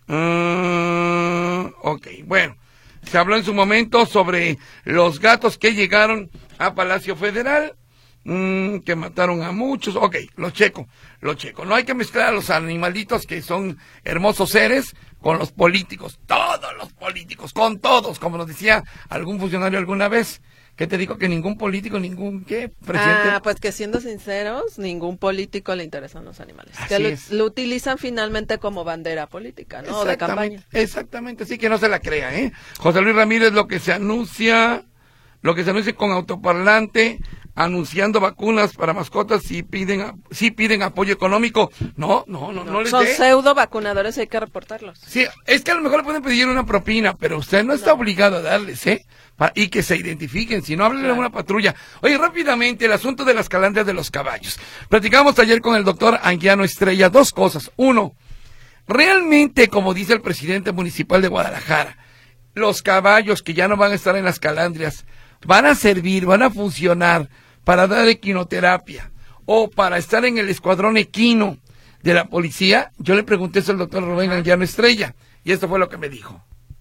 Speaker 2: Mm, ok, bueno. Se habló en su momento sobre los gatos que llegaron a Palacio Federal, mm, que mataron a muchos. Ok, lo checo, lo checo. No hay que mezclar a los animalitos que son hermosos seres con los políticos. Todos los políticos, con todos, como nos decía algún funcionario alguna vez. ¿Qué te digo? Que ningún político, ningún, ¿qué? Presidente.
Speaker 3: Ah, pues que siendo sinceros, ningún político le interesan los animales.
Speaker 2: Así
Speaker 3: que lo,
Speaker 2: es.
Speaker 3: lo utilizan finalmente como bandera política, ¿no? O de campaña.
Speaker 2: Exactamente, sí, que no se la crea, ¿eh? José Luis Ramírez, lo que se anuncia, lo que se anuncia con autoparlante, anunciando vacunas para mascotas, si piden, a- si piden apoyo económico. No, no, no, no, les
Speaker 3: Son
Speaker 2: dé.
Speaker 3: pseudo vacunadores y hay que reportarlos.
Speaker 2: Sí, es que a lo mejor le pueden pedir una propina, pero usted no está obligado a darles, ¿eh? Pa- y que se identifiquen, si no, háblenle a
Speaker 3: Claro.
Speaker 2: una patrulla. Oye, rápidamente, el asunto de las calandrias de los caballos. Platicamos ayer con el doctor Anguiano Estrella, dos cosas. Uno, realmente, como dice el presidente municipal de Guadalajara, los caballos que ya no van a estar en las calandrias, van a servir, van a funcionar para dar equinoterapia o para estar en el escuadrón equino de la policía. Yo le pregunté eso al doctor Rubén Anguiano Estrella y esto fue lo que me dijo.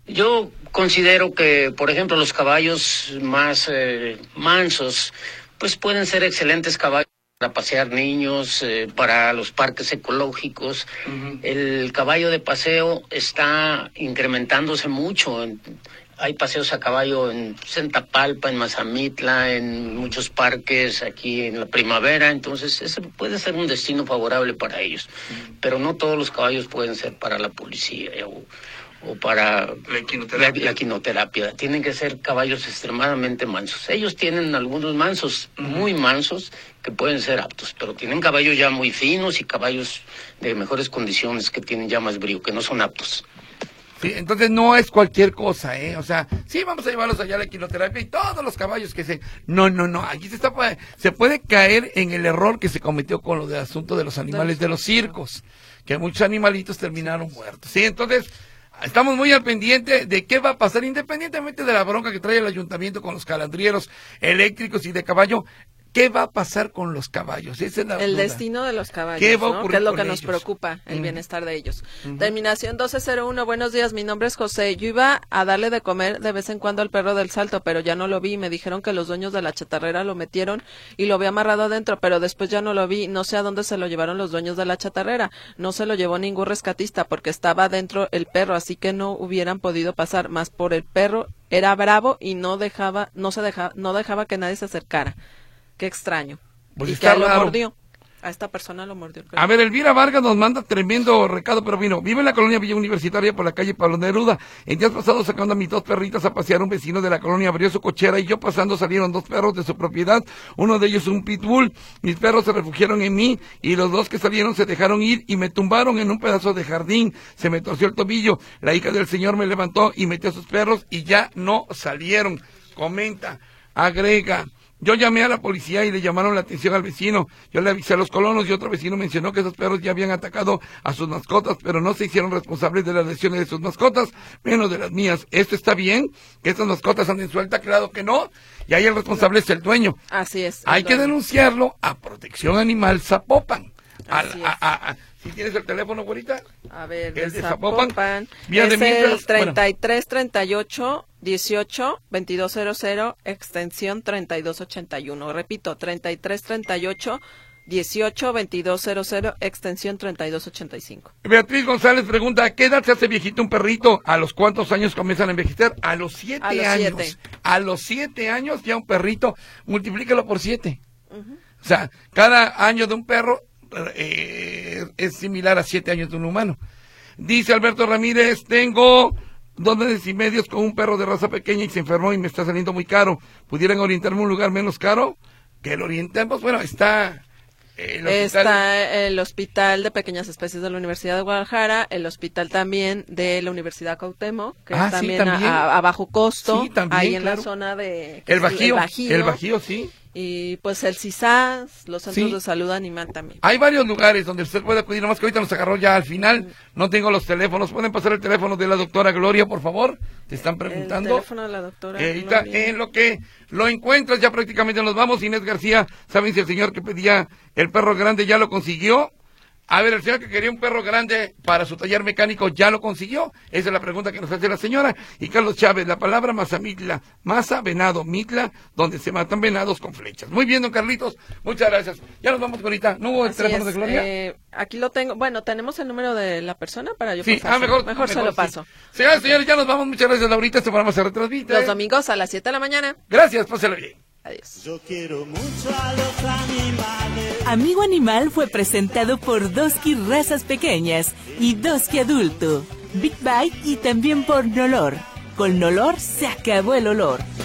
Speaker 7: Yo considero que, por ejemplo, los caballos más eh, mansos, pues pueden ser excelentes caballos para pasear niños, eh, para los parques ecológicos. Uh-huh. El caballo de paseo está incrementándose mucho. Hay paseos a caballo en Centapalpa, en Mazamitla, en muchos parques aquí en la primavera, entonces ese puede ser un destino favorable para ellos. Uh-huh. Pero no todos los caballos pueden ser para la policía o, o para
Speaker 2: la equinoterapia.
Speaker 7: La, la equinoterapia. Tienen que ser caballos extremadamente mansos. Ellos tienen algunos mansos, uh-huh. muy mansos, que pueden ser aptos, pero tienen caballos ya muy finos y caballos de mejores condiciones que tienen ya más brío, que no son aptos.
Speaker 2: Sí, entonces no es cualquier cosa, ¿eh? O sea, sí, vamos a llevarlos allá a la equinoterapia y todos los caballos que se... No, no, no, aquí se está se puede caer en el error que se cometió con lo del asunto de los animales de los circos, que muchos animalitos terminaron muertos, ¿sí? Entonces, estamos muy al pendiente de qué va a pasar, independientemente de la bronca que trae el ayuntamiento con los calandrieros eléctricos y de caballo. ¿Qué va a pasar con los caballos? Esa es la
Speaker 3: el
Speaker 2: duda.
Speaker 3: destino de los caballos,
Speaker 2: ¿Qué va a
Speaker 3: ¿no?
Speaker 2: ocurrir
Speaker 3: Que es lo
Speaker 2: con
Speaker 3: que nos
Speaker 2: ellos?
Speaker 3: preocupa, el
Speaker 2: Uh-huh.
Speaker 3: bienestar de ellos.
Speaker 2: Uh-huh.
Speaker 3: Terminación doce cero uno, buenos días, mi nombre es José. Yo iba a darle de comer de vez en cuando al perro del Salto, pero ya no lo vi. Me dijeron que los dueños de la chatarrera lo metieron y lo había amarrado adentro, pero después ya no lo vi. No sé a dónde se lo llevaron los dueños de la chatarrera. No se lo llevó ningún rescatista porque estaba adentro el perro, así que no hubieran podido pasar. Más por el perro era bravo y no dejaba, no se dejaba, no dejaba que nadie se acercara. Qué extraño.
Speaker 2: Pues
Speaker 3: y
Speaker 2: está
Speaker 3: que lo
Speaker 2: raro.
Speaker 3: mordió. A esta persona lo mordió.
Speaker 2: A ver, Elvira Vargas nos manda tremendo recado, pero vino. Vive en la colonia Villa Universitaria por la calle Pablo Neruda. En días pasados, sacando a mis dos perritas a pasear, un vecino de la colonia abrió su cochera y yo pasando salieron dos perros de su propiedad. Uno de ellos un pitbull. Mis perros se refugiaron en mí y los dos que salieron se dejaron ir y me tumbaron en un pedazo de jardín. Se me torció el tobillo. La hija del señor me levantó y metió a sus perros y ya no salieron. Comenta, agrega. Yo llamé a la policía y le llamaron la atención al vecino. Yo le avisé a los colonos y otro vecino mencionó que esos perros ya habían atacado a sus mascotas, pero no se hicieron responsables de las lesiones de sus mascotas, menos de las mías. ¿Esto está bien? ¿Que estas mascotas anden sueltas? Claro que no. Y ahí el responsable es el dueño.
Speaker 3: Así es.
Speaker 2: Hay que denunciarlo a Protección Animal Zapopan. A,
Speaker 3: Así
Speaker 2: a, a, a, ¿sí tienes el teléfono, güerita?
Speaker 3: A ver,
Speaker 2: el
Speaker 3: de
Speaker 2: de Zapopan.
Speaker 3: Zapopan.
Speaker 2: Vía
Speaker 3: Es
Speaker 2: de mientras,
Speaker 3: el treinta y tres treinta y ocho dieciocho veintidós cero cero, extensión treinta y dos ochenta y uno. Repito, treinta y tres treinta y ocho dieciocho veintidós cero cero, extensión treinta y dos ochenta y cinco.
Speaker 2: Beatriz González pregunta, ¿a qué edad se hace viejito un perrito? ¿A los cuántos años comienzan a envejecer? A los siete
Speaker 3: A los
Speaker 2: años.
Speaker 3: siete.
Speaker 2: A los siete años ya un perrito, multiplícalo por siete. Uh-huh. O sea, cada año de un perro eh, es similar a siete años de un humano. Dice Alberto Ramírez, tengo dos meses y medios con un perro de raza pequeña y se enfermó y me está saliendo muy caro. ¿Pudieran orientarme a un lugar menos caro? Que lo orientemos, bueno, está... El hospital...
Speaker 3: Está el Hospital de Pequeñas Especies de la Universidad de Guadalajara, el hospital también de la Universidad Cuauhtémoc, que
Speaker 2: ah,
Speaker 3: es también,
Speaker 2: sí, también.
Speaker 3: A, a bajo costo,
Speaker 2: sí, también,
Speaker 3: ahí en
Speaker 2: claro.
Speaker 3: la zona de...
Speaker 2: El Bajío,
Speaker 3: el Bajío,
Speaker 2: el Bajío, sí.
Speaker 3: Y pues el CISAS, los centros
Speaker 2: sí.
Speaker 3: de salud animal también.
Speaker 2: Hay varios lugares donde usted puede acudir, nomás que ahorita nos agarró ya al final, no tengo los teléfonos. ¿Pueden pasar el teléfono de la doctora Gloria, por favor? Te están preguntando.
Speaker 3: El teléfono de la doctora
Speaker 2: eh, Gloria. En lo que lo encuentras, ya prácticamente nos vamos. Inés García, ¿saben si el señor que pedía el perro grande ya lo consiguió? A ver, el señor que quería un perro grande para su taller mecánico, ¿ya lo consiguió? Esa es la pregunta que nos hace la señora. Y Carlos Chávez, la palabra mazamitla, masa, venado, mitla, donde se matan venados con flechas. Muy bien, don Carlitos, muchas gracias. Ya nos vamos, Glorita. ¿No hubo el
Speaker 3: Así
Speaker 2: teléfono
Speaker 3: es,
Speaker 2: de Gloria?
Speaker 3: Eh, aquí lo tengo. Bueno, tenemos el número de la persona para yo
Speaker 2: Sí,
Speaker 3: pasárselo.
Speaker 2: ah, mejor,
Speaker 3: mejor, se lo paso.
Speaker 2: Sí. Señoras y señores, ya nos vamos. Muchas gracias, Laurita. Este programa se retransmite.
Speaker 3: Los domingos a las siete de la mañana.
Speaker 2: Gracias, pásela bien.
Speaker 3: Adiós.
Speaker 8: Yo quiero mucho a los animales.
Speaker 1: Amigo Animal fue presentado por Doski Razas Pequeñas y Doski Adulto, Big Bite y también por Nolor. Con Nolor se acabó el olor.